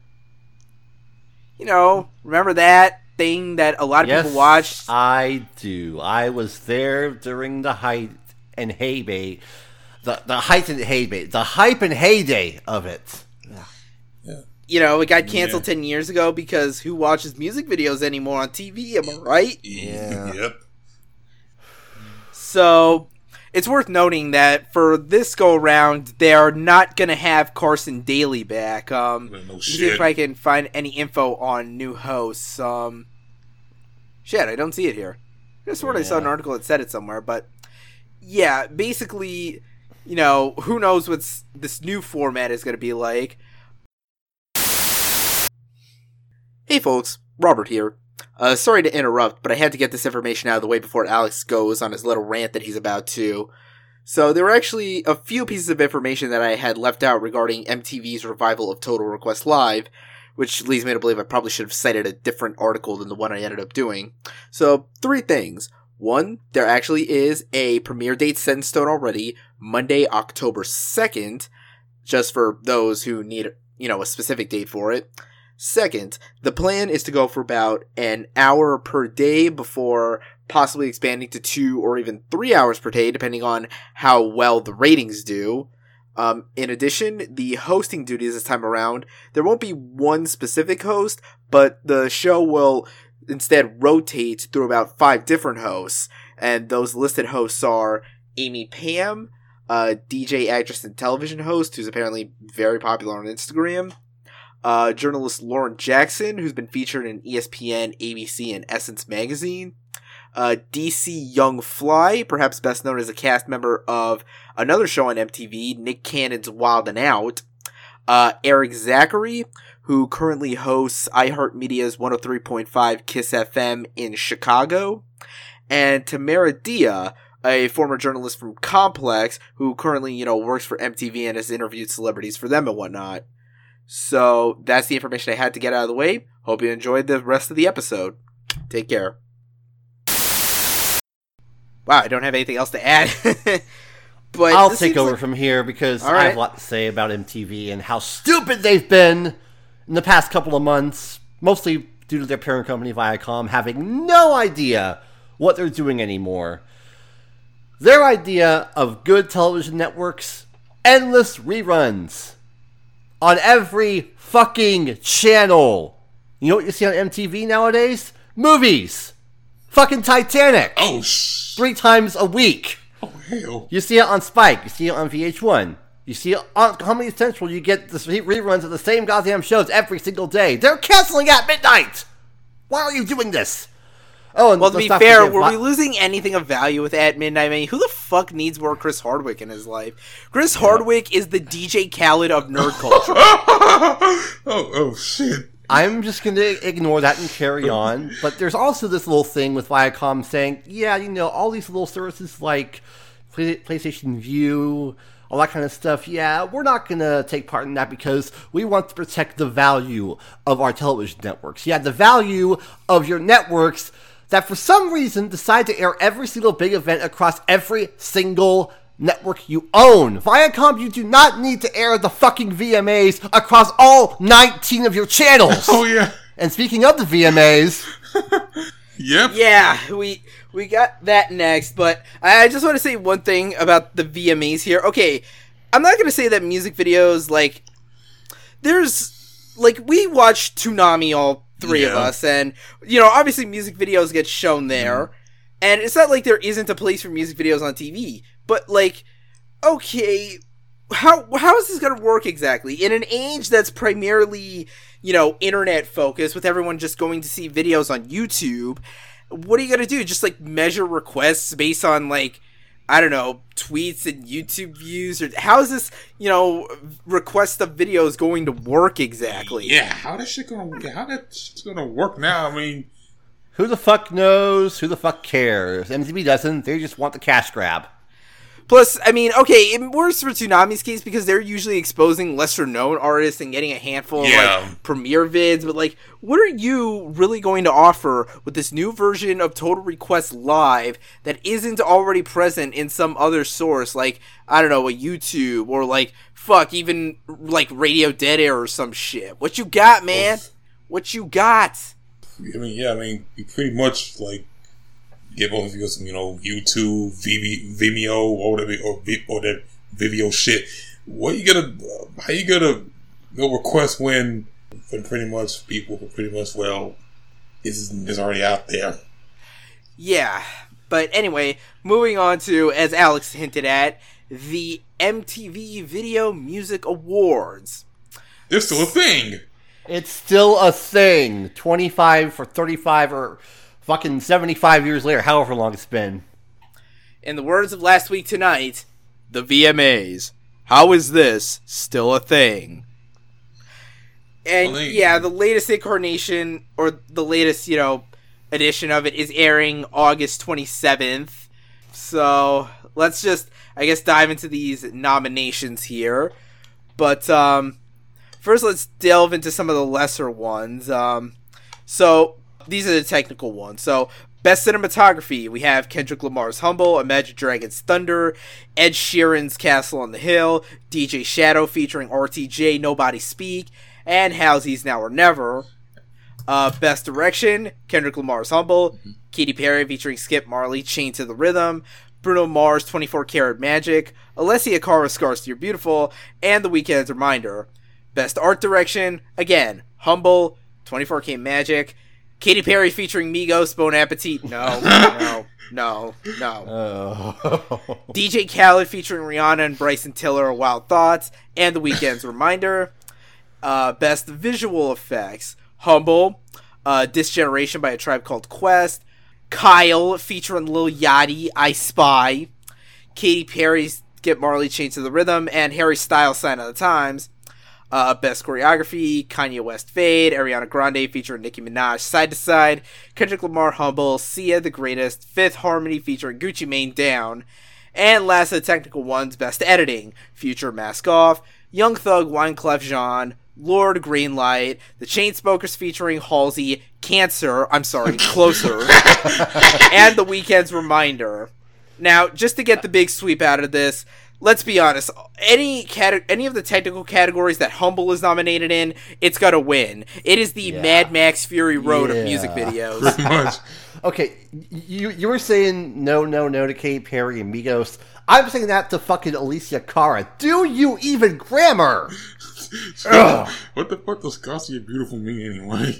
You know, remember that thing that a lot of yes, people watched? I do. I was there during the height and heyday, the the height and heyday, the hype and heyday of it. Yeah. Yeah. You know, it got canceled yeah. ten years ago because who watches music videos anymore on T V? Am I right? Yeah. Yep. So, it's worth noting that for this go-around, they are not going to have Carson Daly back. Um, no see if I can find any info on new hosts. Um, shit, I don't see it here. I swear yeah. I saw an article that said it somewhere, but yeah, basically, you know, who knows what this new format is going to be like. Hey folks, Robert here. Uh, sorry to interrupt, but I had to get this information out of the way before Alex goes on his little rant that he's about to. So there were actually a few pieces of information that I had left out regarding M T V's revival of Total Request Live, which leads me to believe I probably should have cited a different article than the one I ended up doing. So, three things. One, there actually is a premiere date set in stone already, Monday, October second, just for those who need, you know, a specific date for it. Second, the plan is to go for about an hour per day before possibly expanding to two or even three hours per day, depending on how well the ratings do. Um, in addition, the hosting duties this time around, there won't be one specific host, but the show will instead rotate through about five different hosts. And those listed hosts are Amy Pam, a D J, actress, and television host who's apparently very popular on Instagram. Uh, journalist Lauren Jackson, who's been featured in E S P N, A B C, and Essence magazine. Uh, D C Young Fly, perhaps best known as a cast member of another show on M T V, Nick Cannon's Wild and Out. Uh, Eric Zachary, who currently hosts iHeartMedia's one oh three point five Kiss F M in Chicago. And Tamara Dia, a former journalist from Complex, who currently, you know, works for M T V and has interviewed celebrities for them and whatnot. So, that's the information I had to get out of the way. Hope you enjoyed the rest of the episode. Take care. Wow, I don't have anything else to add. But I'll take over like... from here because right. I have a lot to say about M T V and how stupid they've been in the past couple of months, mostly due to their parent company Viacom having no idea what they're doing anymore. Their idea of good television networks, endless reruns on every fucking channel. You know what you see on M T V nowadays? Movies. Fucking Titanic. Oh, sh- Three times a week. Oh, hell. You see it on Spike. You see it on V H one. You see it on Comedy Central. You get the reruns of the same goddamn shows every single day. They're canceling at midnight. Why are you doing this? Oh, and Well, to let's be not fair, forget were Vi- we losing anything of value with At Midnight? I mean, who the fuck needs more Chris Hardwick in his life? Chris Hardwick is the D J Khaled of nerd culture. oh, oh, shit. I'm just going to ignore that and carry on. But there's also this little thing with Viacom saying, yeah, you know, all these little services like Play- PlayStation View, all that kind of stuff, yeah, we're not going to take part in that because we want to protect the value of our television networks. Yeah, the value of your networks that for some reason decide to air every single big event across every single network you own. Viacom, you do not need to air the fucking V M As across all nineteen of your channels. Oh, yeah. And speaking of the V M As, Yep. Yeah, we we got that next, but I just want to say one thing about the V M As here. Okay, I'm not going to say that music videos, like, there's, like, we watch Toonami, all three of Yeah. us, and, you know, obviously music videos get shown there, and it's not like there isn't a place for music videos on T V, but, like, okay, how how is this going to work exactly? In an age that's primarily, you know, internet focused, with everyone just going to see videos on YouTube, what are you going to do? Just, like, measure requests based on, like, I don't know, tweets and YouTube views? Or how is this, you know, request of videos going to work exactly? Yeah, how that shit gonna yeah, how that shit's gonna work now? I mean, who the fuck knows? Who the fuck cares? M T V doesn't. They just want the cash grab. Plus, I mean, okay, it works for Toonami's case because they're usually exposing lesser-known artists and getting a handful Yeah. of, like, premiere vids, but, like, what are you really going to offer with this new version of Total Request Live that isn't already present in some other source, like, I don't know, a YouTube, or, like, fuck, even, like, Radio Dead Air or some shit? What you got, man? What you got? I mean, yeah, I mean, you pretty much, like, get both of you some, you know, YouTube, V- Vimeo, or whatever, or, Vi- or that Vimeo shit. What you gonna, how you gonna go request when, when pretty much people are pretty much, well, is is already out there. Yeah, but anyway, moving on to, as Alex hinted at, the M T V Video Music Awards. They're still a thing. It's still a thing. twenty-five for thirty-five or fucking seventy-five years later, however long it's been. In the words of Last Week Tonight, the V M As. How is this still a thing? And Well, they- yeah, the latest incarnation, or the latest, you know, edition of it is airing August twenty-seventh. So, let's just, I guess, dive into these nominations here. But, um, first let's delve into some of the lesser ones. Um, so, these are the technical ones. So, Best Cinematography, we have Kendrick Lamar's Humble, Imagine Dragons Thunder, Ed Sheeran's Castle on the Hill, D J Shadow featuring R T J, Nobody Speak, and Halsey's Now or Never. Uh, Best Direction, Kendrick Lamar's Humble, Katy Perry featuring Skip Marley, Chained to the Rhythm, Bruno Mars, twenty-four Karat Magic, Alessia Cara, Scars to You're Beautiful, and The Weeknd's Reminder. Best Art Direction, again, Humble, twenty-four K Magic, Katy Perry featuring Migos, Bon Appetit, no, no, no, no. Oh. D J Khaled featuring Rihanna and Bryson Tiller, Wild Thoughts, and The Weeknd's Reminder. Uh, best Visual Effects, Humble, uh, This Generation by A Tribe Called Quest, Kyle featuring Lil Yachty, I Spy, Katy Perry's Get Marley, Chained to the Rhythm, and Harry Styles, Sign of the Times. Uh, best Choreography, Kanye West, Fade, Ariana Grande featuring Nicki Minaj, Side to Side, Kendrick Lamar, Humble, Sia, The Greatest, Fifth Harmony featuring Gucci Mane, Down, and last of the technical ones, Best Editing, Future, Mask Off, Young Thug, Wyclef Jean, Lord, Greenlight, The Chainsmokers featuring Halsey, Cancer, I'm sorry, Closer, and The Weeknd's Reminder. Now, just to get the big sweep out of this, let's be honest, any cate- any of the technical categories that Humble is nominated in, it's gonna win. It is the Yeah. Mad Max Fury Road Yeah. of music videos. Pretty much. Okay, you you were saying no, no, no to Katy Perry and Migos. I'm saying that to fucking Alicia Cara. Do you even grammar? What the fuck does Garcia Beautiful mean anyway?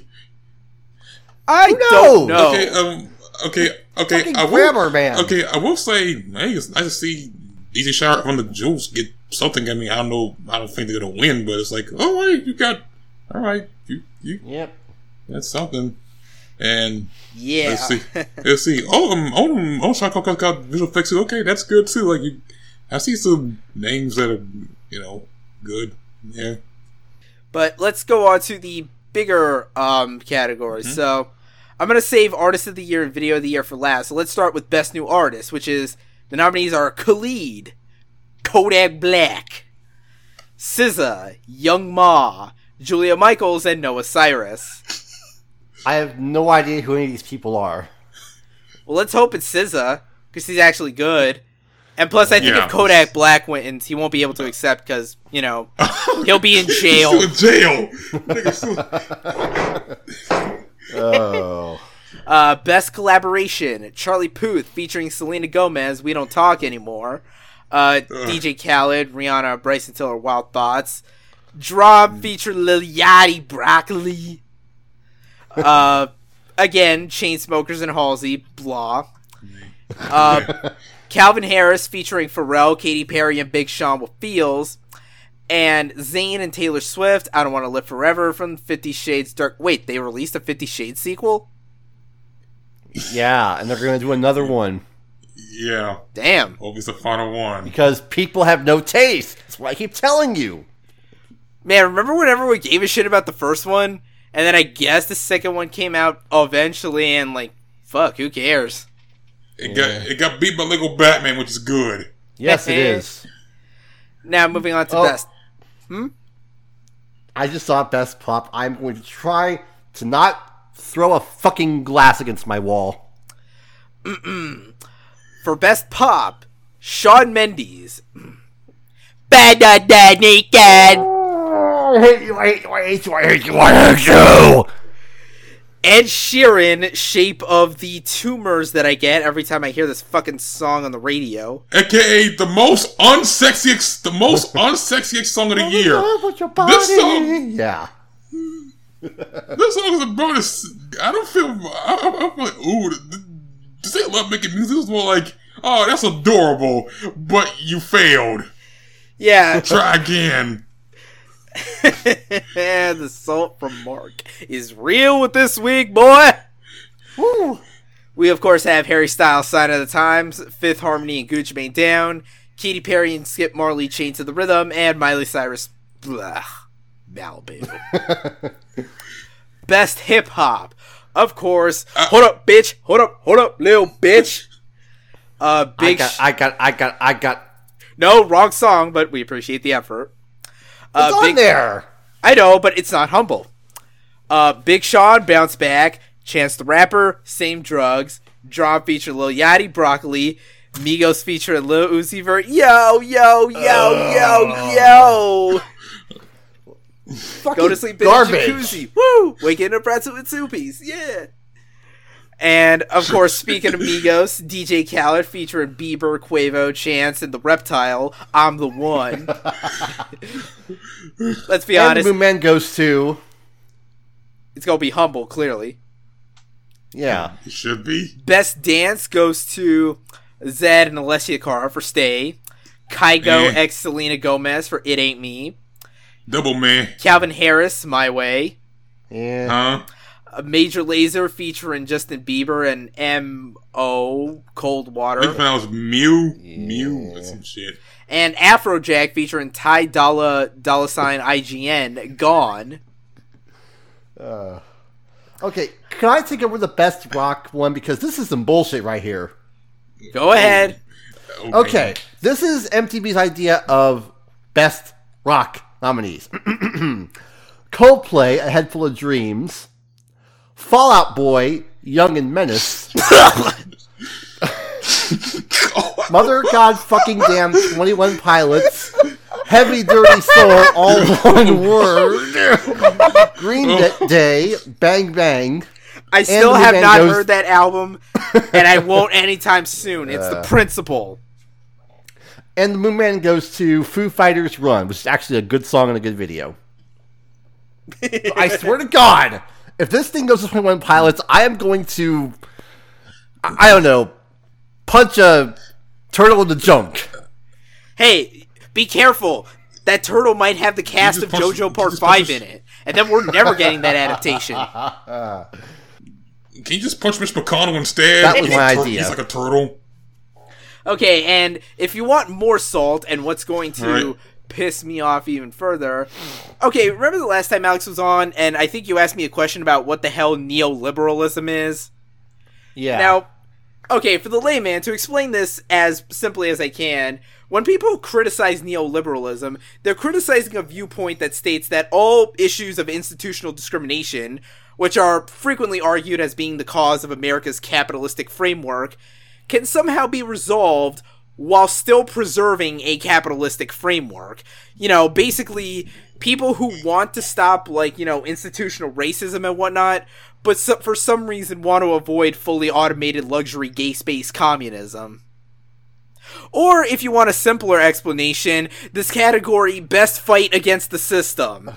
I Who don't knows? know. Okay, um, okay, okay. Fucking I will, grammar, man. Okay, I will say, hey, it's nice to see D J Shower from the Juice get something. I mean, I don't know, I don't think they're gonna win, but it's like, all right, you got, all right, you, you, Yep. that's something. And Yeah. let's see, let's see. Oh, um, oh, um, oh, Sean Combs got visual effects too. Okay, that's good too. Like, you, I see some names that are, you know, good. Yeah. But let's go on to the bigger um, categories. Mm-hmm. So I'm going to save Artist of the Year and Video of the Year for last. So let's start with Best New Artist, which is, the nominees are Khalid, Kodak Black, S Z A, Young Ma, Julia Michaels, and Noah Cyrus. I have no idea who any of these people are. Well, let's hope it's S Z A, because he's actually good. And plus, I think Yeah. if Kodak Black wins, he won't be able to accept because, you know, he'll be in jail. He's still in jail. Nigga, still- Oh. Uh, best collaboration: Charlie Puth featuring Selena Gomez. We Don't Talk Anymore. Uh, D J Khaled, Rihanna, Bryson Tiller, Wild Thoughts. Drop featured Lil Yachty, Broccoli. Uh, again, Chainsmokers and Halsey, blah. Uh, Calvin Harris featuring Pharrell, Katy Perry, and Big Sean with Feels. And Zayn and Taylor Swift, I Don't Want to Live Forever from Fifty Shades Dark. Wait, they released a Fifty Shades sequel? Yeah, and they're going to do another one. yeah. Damn. Hope it's the final one. Because people have no taste. That's what I keep telling you. Man, remember when everyone gave a shit about the first one? And then I guess the second one came out eventually, and like, fuck, who cares? It Yeah. got it got beat by Lego Batman, which is good. Yes, it is. Now, moving on to Oh. best. I just saw Best Pop. I'm going to try to not throw a fucking glass against my wall. For best pop, Shawn Mendes. Bad, bad, bad, naked. I hate you, I hate you, I hate you, I hate you, I hate you! Ed Sheeran, Shape of the Tumors that I get every time I hear this fucking song on the radio. A K A the most unsexiest, the most unsexiest song of the year. This song, Yeah. this song is about this. I don't feel. I, I, I'm like, ooh, this ain't love making music. It's more like, oh, that's adorable, but you failed. Yeah. Try again. The salt from Mark is real with this week, boy. Woo. We, of course, have Harry Styles, Sign of the Times, Fifth Harmony and Gucci Mane Down, Katy Perry and Skip Marley, Chain to the Rhythm, and Miley Cyrus, blah, Malibu. Best Hip Hop. Of course, Uh, hold up, bitch, hold up, hold up, little bitch. Uh, I Big got, Sh- I got, I got, I got. No, wrong song, but we appreciate the effort. Uh, It's on Big- there. I know, but it's not humble. Uh, Big Sean, Bounce Back, Chance the Rapper, Same Drugs, Drop feature Lil Yachty, Broccoli, Migos feature Lil Uzi Vert, yo, yo, yo, yo, yo. Fucking Go to sleep in garbage. a jacuzzi. Woo! Waking up pretzel with two piece. Yeah. And, of course, speaking of Migos, D J Khaled featuring Bieber, Quavo, Chance, and The Reptile, I'm the One. Let's be And honest, the Man goes to. it's going to be humble, clearly. Yeah. It should be. Best Dance goes to Zed and Alessia Cara for Stay, Kygo Eh. x Selena Gomez for It Ain't Me, Double man. Calvin Harris, My Way, Yeah. Huh? a Major Lazer featuring Justin Bieber and M O Cold I think Water, that was Mew. Mew or some shit. and Afrojack featuring Ty Dolla Dollar Sign I G N, Gone. Okay, can I take over the Best Rock one? Because this is some bullshit right here. Go ahead. Okay, this is M T V's idea of Best Rock nominees. Coldplay, A Head Full of Dreams. Fallout Boy, Young and Menace. Mother God fucking damn twenty-one Pilots. Heavy Dirty Soul, all one word. Green Day, Bang Bang. I still the have Moon Man not goes- heard that album, and I won't anytime soon. It's the principle. And the Moon Man goes to Foo Fighters Run, which is actually a good song and a good video. I swear to God, if this thing goes to twenty-one Pilots, I am going to, I, I don't know, punch a turtle in the junk. Hey, be careful. That turtle might have the cast of just punch- JoJo you Part just five punch- in it. And then we're never getting that adaptation. Can you just punch Mitch McConnell instead? That was He's my a tur- idea. He's like a turtle. Okay, and if you want more salt and what's going to Right. piss me off even further. Okay, remember the last time Alex was on, and I think you asked me a question about what the hell neoliberalism is? Yeah. Now, okay, for the layman, to explain this as simply as I can, when people criticize neoliberalism, they're criticizing a viewpoint that states that all issues of institutional discrimination, which are frequently argued as being the cause of America's capitalistic framework, can somehow be resolved while still preserving a capitalistic framework. You know, basically, people who want to stop, like, you know, institutional racism and whatnot, but so, for some reason want to avoid fully automated luxury gay space communism. Or, if you want a simpler explanation, this category, best fight against the system.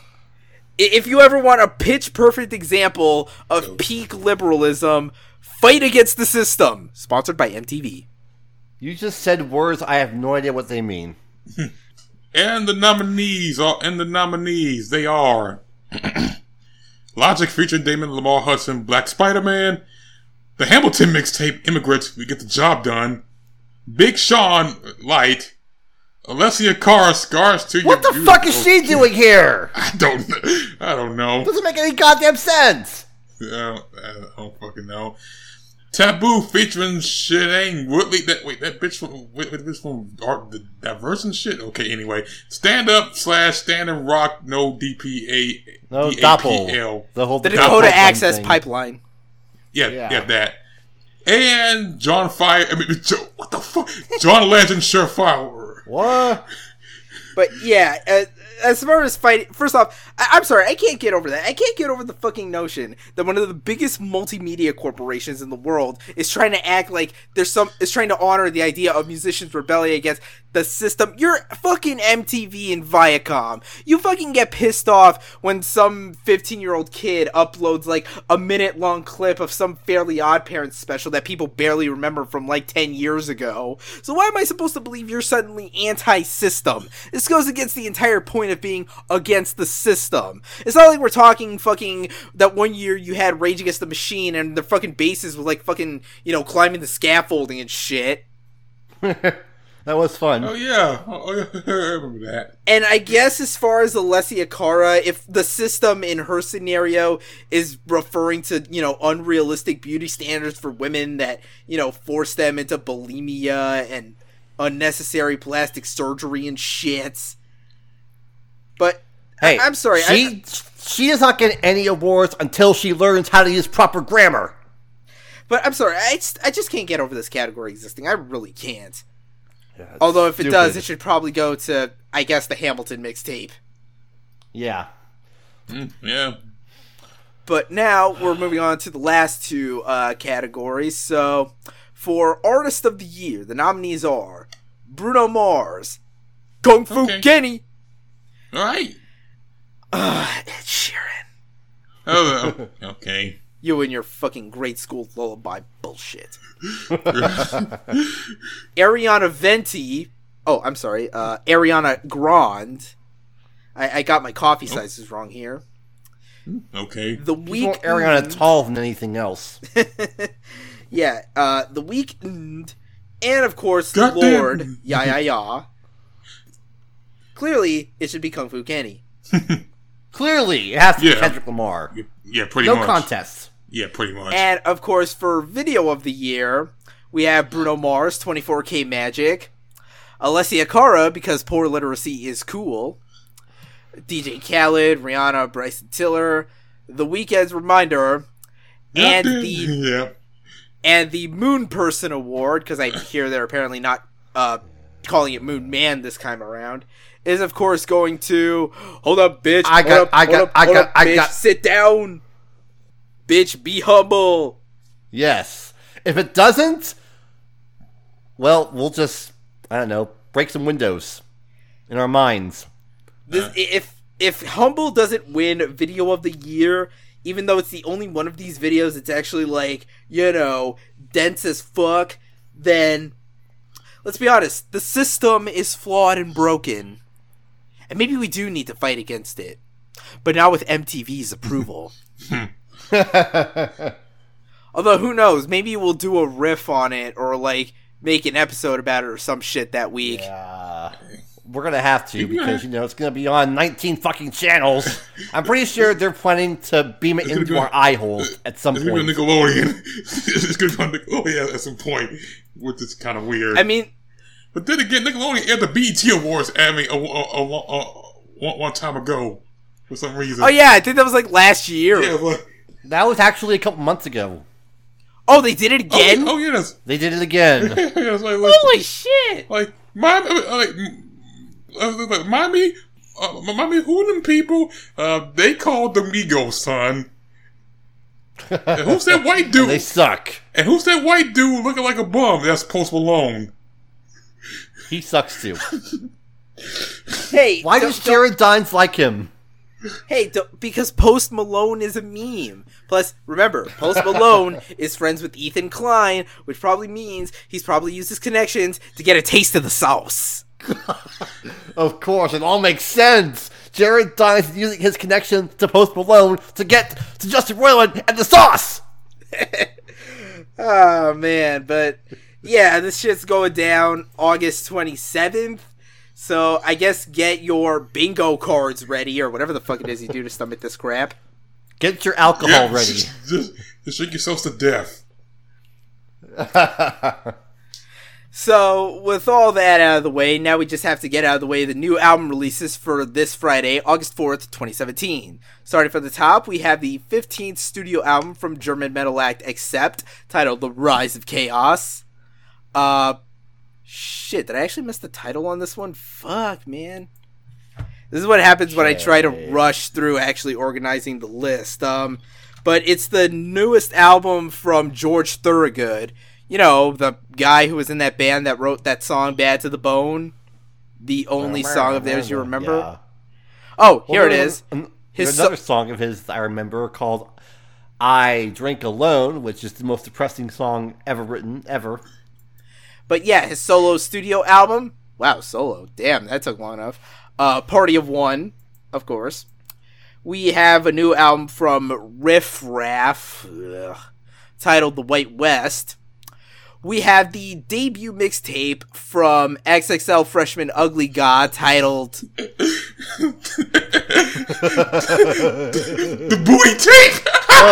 If you ever want a pitch-perfect example of peak liberalism, fight against the system. Sponsored by M T V. You just said words I have no idea what they mean. And the nominees are and the nominees they are Logic featuring Damon Lamar Hudson, Black Spider-Man, the Hamilton mixtape Immigrants, We Get the Job Done, Big Sean, Light, Alessia Cara, Scars to What Your the fuck is Beautiful- she doing here? I don't know. I don't know. Doesn't make any goddamn sense. I don't, I don't fucking know. Taboo featuring Shane Woodley. That wait, that bitch from wait, wait, bitch from art, the diversion shit. Okay, anyway, stand up slash stand and rock. No D P A. No, D A P Doppel. L. The whole The Doppel Dakota thing Access thing. Pipeline. Yeah, Yeah. yeah, that. And John Fire. I mean, Jo- what the fuck? John Legend, Surefire. What? But yeah, uh, as far as fighting, first off, I- I'm sorry, I can't get over that. I can't get over the fucking notion that one of the biggest multimedia corporations in the world is trying to act like there's some, is trying to honor the idea of musicians rebelling against the system. You're fucking M T V and Viacom. You fucking get pissed off when some fifteen-year-old kid uploads like a minute-long clip of some Fairly Odd Parents special that people barely remember from like ten years ago. So why am I supposed to believe you're suddenly anti-system? This goes against the entire point of being against the system. It's not like we're talking fucking that one year you had Rage Against the Machine and the fucking bases were like fucking, you know, climbing the scaffolding and shit. That was fun. Oh yeah, oh, yeah. I remember that. And I guess as far as Alessia Cara, if the system in her scenario is referring to, you know, unrealistic beauty standards for women that, you know, force them into bulimia and unnecessary plastic surgery and shits. But Hey, I- I'm sorry. She I, she does not get any awards until she learns how to use proper grammar. but I'm sorry. I just, I just can't get over this category existing. I really can't. Yeah, it's Although if it stupid. does, it should probably go to, I guess, the Hamilton mixtape. Yeah. Mm, yeah. But now we're moving on to the last two uh, categories. So for Artist of the Year, the nominees are Bruno Mars, Kung Fu Okay. Kenny, All right. uh, Ed Sheeran. Oh, okay. You and your fucking grade school lullaby bullshit. Ariana Venti. Oh, I'm sorry. Uh, Ariana Grande. I, I got my coffee sizes wrong here. Okay. The She's week. more Ariana tall than anything else. Yeah, uh, The Weeknd, and of course, Goddamn. Lord, Ya Ya Ya. Clearly, it should be Kung Fu Kenny. Clearly, it has to Yeah. be Kendrick Lamar. Yeah, pretty No much. contest. Yeah, pretty much. And of course, for Video of the Year, we have Bruno Mars, twenty-four K Magic, Alessia Cara, because poor literacy is cool, D J Khaled, Rihanna, Bryson Tiller, The Weeknd's Reminder, and Goddamn. the Yeah. and the Moon Person Award, because I hear they're apparently not uh, calling it Moon Man this time around, is of course going to hold up, bitch. I hold got- up, I hold got- up, I hold got- up, I bitch. got- Sit down, bitch. Be humble. Yes. If it doesn't, well, we'll just, I don't know, break some windows in our minds. This, if if Humble doesn't win Video of the Year, even though it's the only one of these videos that's actually, like, you know, dense as fuck, then, let's be honest, the system is flawed and broken. And maybe we do need to fight against it. But not with M T V's approval. Although, who knows, maybe we'll do a riff on it, or, like, make an episode about it or some shit that week. Yeah. We're gonna have to, because, you know, it's gonna be on nineteen fucking channels. I'm pretty sure they're planning to beam it into our eye hole at some it's point. It's gonna be on Nickelodeon. It's gonna be on Nickelodeon at some point, which is kind of weird. I mean... But then again, Nickelodeon aired the B E T Awards at me a, a, a, a, a, one, one time ago, for some reason. Oh yeah, I think that was, like, last year. Yeah, but... That was actually a couple months ago. Oh, they did it again? Oh, oh yeah, that's... They did it again. yeah, it's like, like, Holy shit! Like, mommy, like, like, mommy, uh, mommy, who them people? Uh, they called the Migos, son. And who's that white dude? They suck. And who's that white dude looking like a bum? That's Post Malone. He sucks too. Hey, Why don't- does Jared Dines like him? Hey, don't- because Post Malone is a meme. Plus, remember, Post Malone is friends with Ethan Klein, which probably means he's probably used his connections to get a taste of the sauce. Of course, it all makes sense. Jared Dines is using his connection to Post Malone to get to Justin Roiland and the sauce. Oh, man, but yeah, this shit's going down August twenty-seventh. So I guess get your bingo cards ready, or whatever the fuck it is you do to stomach this crap. Get your alcohol Yeah, ready. Just, just, just shake yourselves to death. So, with all that out of the way, now we just have to get out of the way the new album releases for this Friday, August fourth, twenty seventeen. Starting from the top, we have the fifteenth studio album from German metal act Accept, titled The Rise of Chaos. Uh, shit, did I actually miss the title on this one? Fuck, man. This is what happens when I try to rush through actually organizing the list. Um, but it's the newest album from George Thorogood. You know, the guy who was in that band that wrote that song Bad to the Bone. The only song of theirs you remember? Yeah. Oh, here Well, it there- is. an- His There's another so- song of his I remember called I Drink Alone, which is the most depressing song ever written, ever. But yeah, his solo studio album. Wow, solo. Damn, that took long enough. Uh, Party of One, of course. We have a new album from Riff Raff, ugh, titled The White West. We have the debut mixtape from X X L Freshman Ugly God titled The booty tape!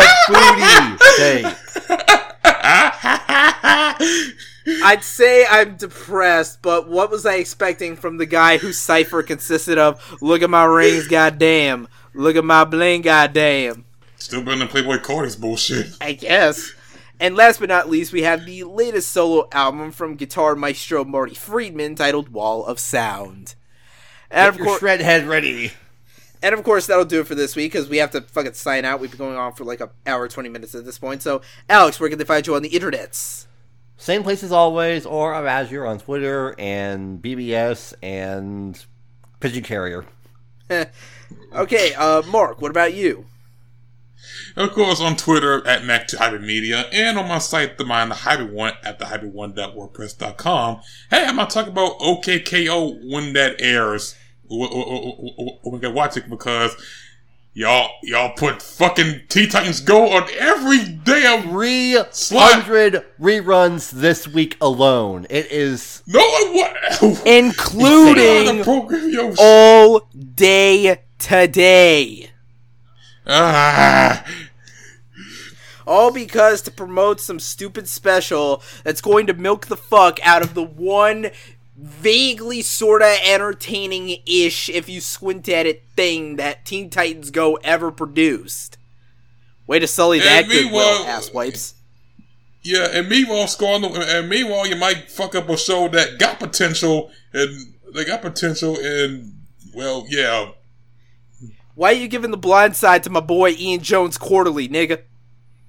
A booty tape. I'd say I'm depressed, but what was I expecting from the guy whose cipher consisted of look at my rings, goddamn, look at my bling, goddamn. Still better than Playboy Cardi's bullshit. I guess. And last but not least, we have the latest solo album from guitar maestro Marty Friedman titled Wall of Sound. And Get of, your cour- shred head ready. and of course, that'll do it for this week, because we have to fucking sign out. We've been going on for like an hour, twenty minutes at this point. So, Alex, where can they find you on the internets? Same place as always, or I'm Azure on Twitter, and B B S, and Pigeon Carrier. Okay, uh, Mark, what about you? Of course, on Twitter at Mac two Hybrid Media, and on my site, The Mind the Hybrid One, at the hybrid one dot wordpress dot com. Hey, I'm not talking about O K K O when that airs. When we can watch it, because y'all y'all put fucking Teen Titans Go on every damn. three hundred reruns this week alone. It is No one what? Including the program, yo. all day today. Ah. All because to promote some stupid special that's going to milk the fuck out of the one vaguely sorta entertaining-ish, if you squint at it, thing that Teen Titans Go ever produced. Way to sully that And goodwill, meanwhile- asswipes. Yeah, and meanwhile, scoring the, and meanwhile, you might fuck up a show that got potential, and they got potential, and well, yeah. Why are you giving the blind side to my boy Ian Jones Quarterly, nigga?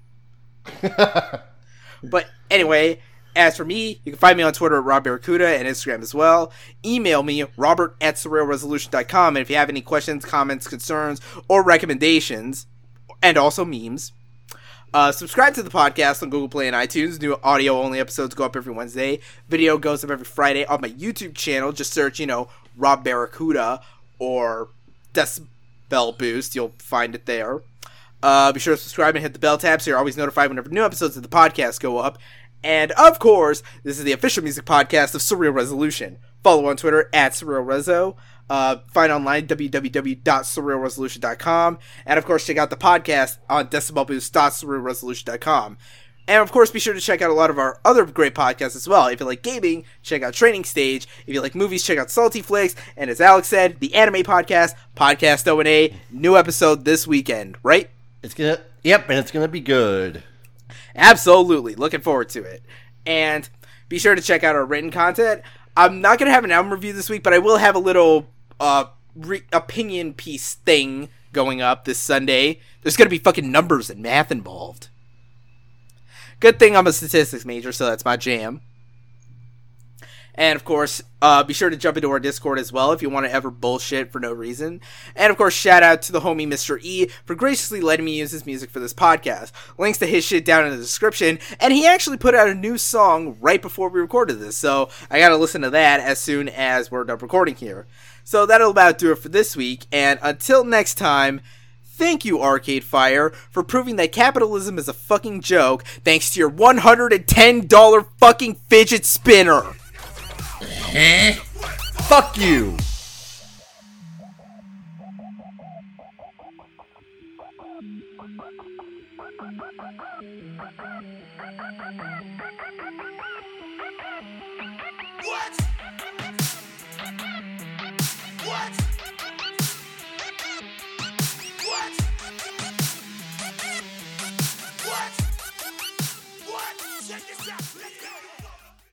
But anyway, as for me, you can find me on Twitter at Rob Barracuda and Instagram as well. Email me, robert at surreal resolution dot com, and if you have any questions, comments, concerns, or recommendations, and also memes, uh, subscribe to the podcast on Google Play and iTunes. New audio-only episodes go up every Wednesday. Video goes up every Friday on my YouTube channel. Just search, you know, Rob Barracuda or Decibel Boost. You'll find it there. Uh, be sure to subscribe and hit the bell tab so you're always notified whenever new episodes of the podcast go up. And, of course, this is the official music podcast of Surreal Resolution. Follow on Twitter at SurrealRezo. Uh, find online w w w dot surreal resolution dot com. And, of course, check out the podcast on decibel boost dot surreal resolution dot com. And, of course, be sure to check out a lot of our other great podcasts as well. If you like gaming, check out Training Stage. If you like movies, check out Salty Flicks. And, as Alex said, the anime podcast, Podcast O and A. New episode this weekend, right? It's gonna, yep, and it's gonna be good. Absolutely. Looking forward to it. And be sure to check out our written content. I'm not going to have an album review this week, but I will have a little uh, re- opinion piece thing going up this Sunday. There's going to be fucking numbers and math involved. Good thing I'm a statistics major, so that's my jam. And, of course, uh, be sure to jump into our Discord as well if you want to ever bullshit for no reason. And, of course, shout out to the homie Mister E for graciously letting me use his music for this podcast. Links to his shit down in the description. And he actually put out a new song right before we recorded this, so I gotta listen to that as soon as we're done recording here. So that'll about do it for this week, and until next time, thank you, Arcade Fire, for proving that capitalism is a fucking joke thanks to your one hundred ten dollars fucking fidget spinner. Fuck you! What?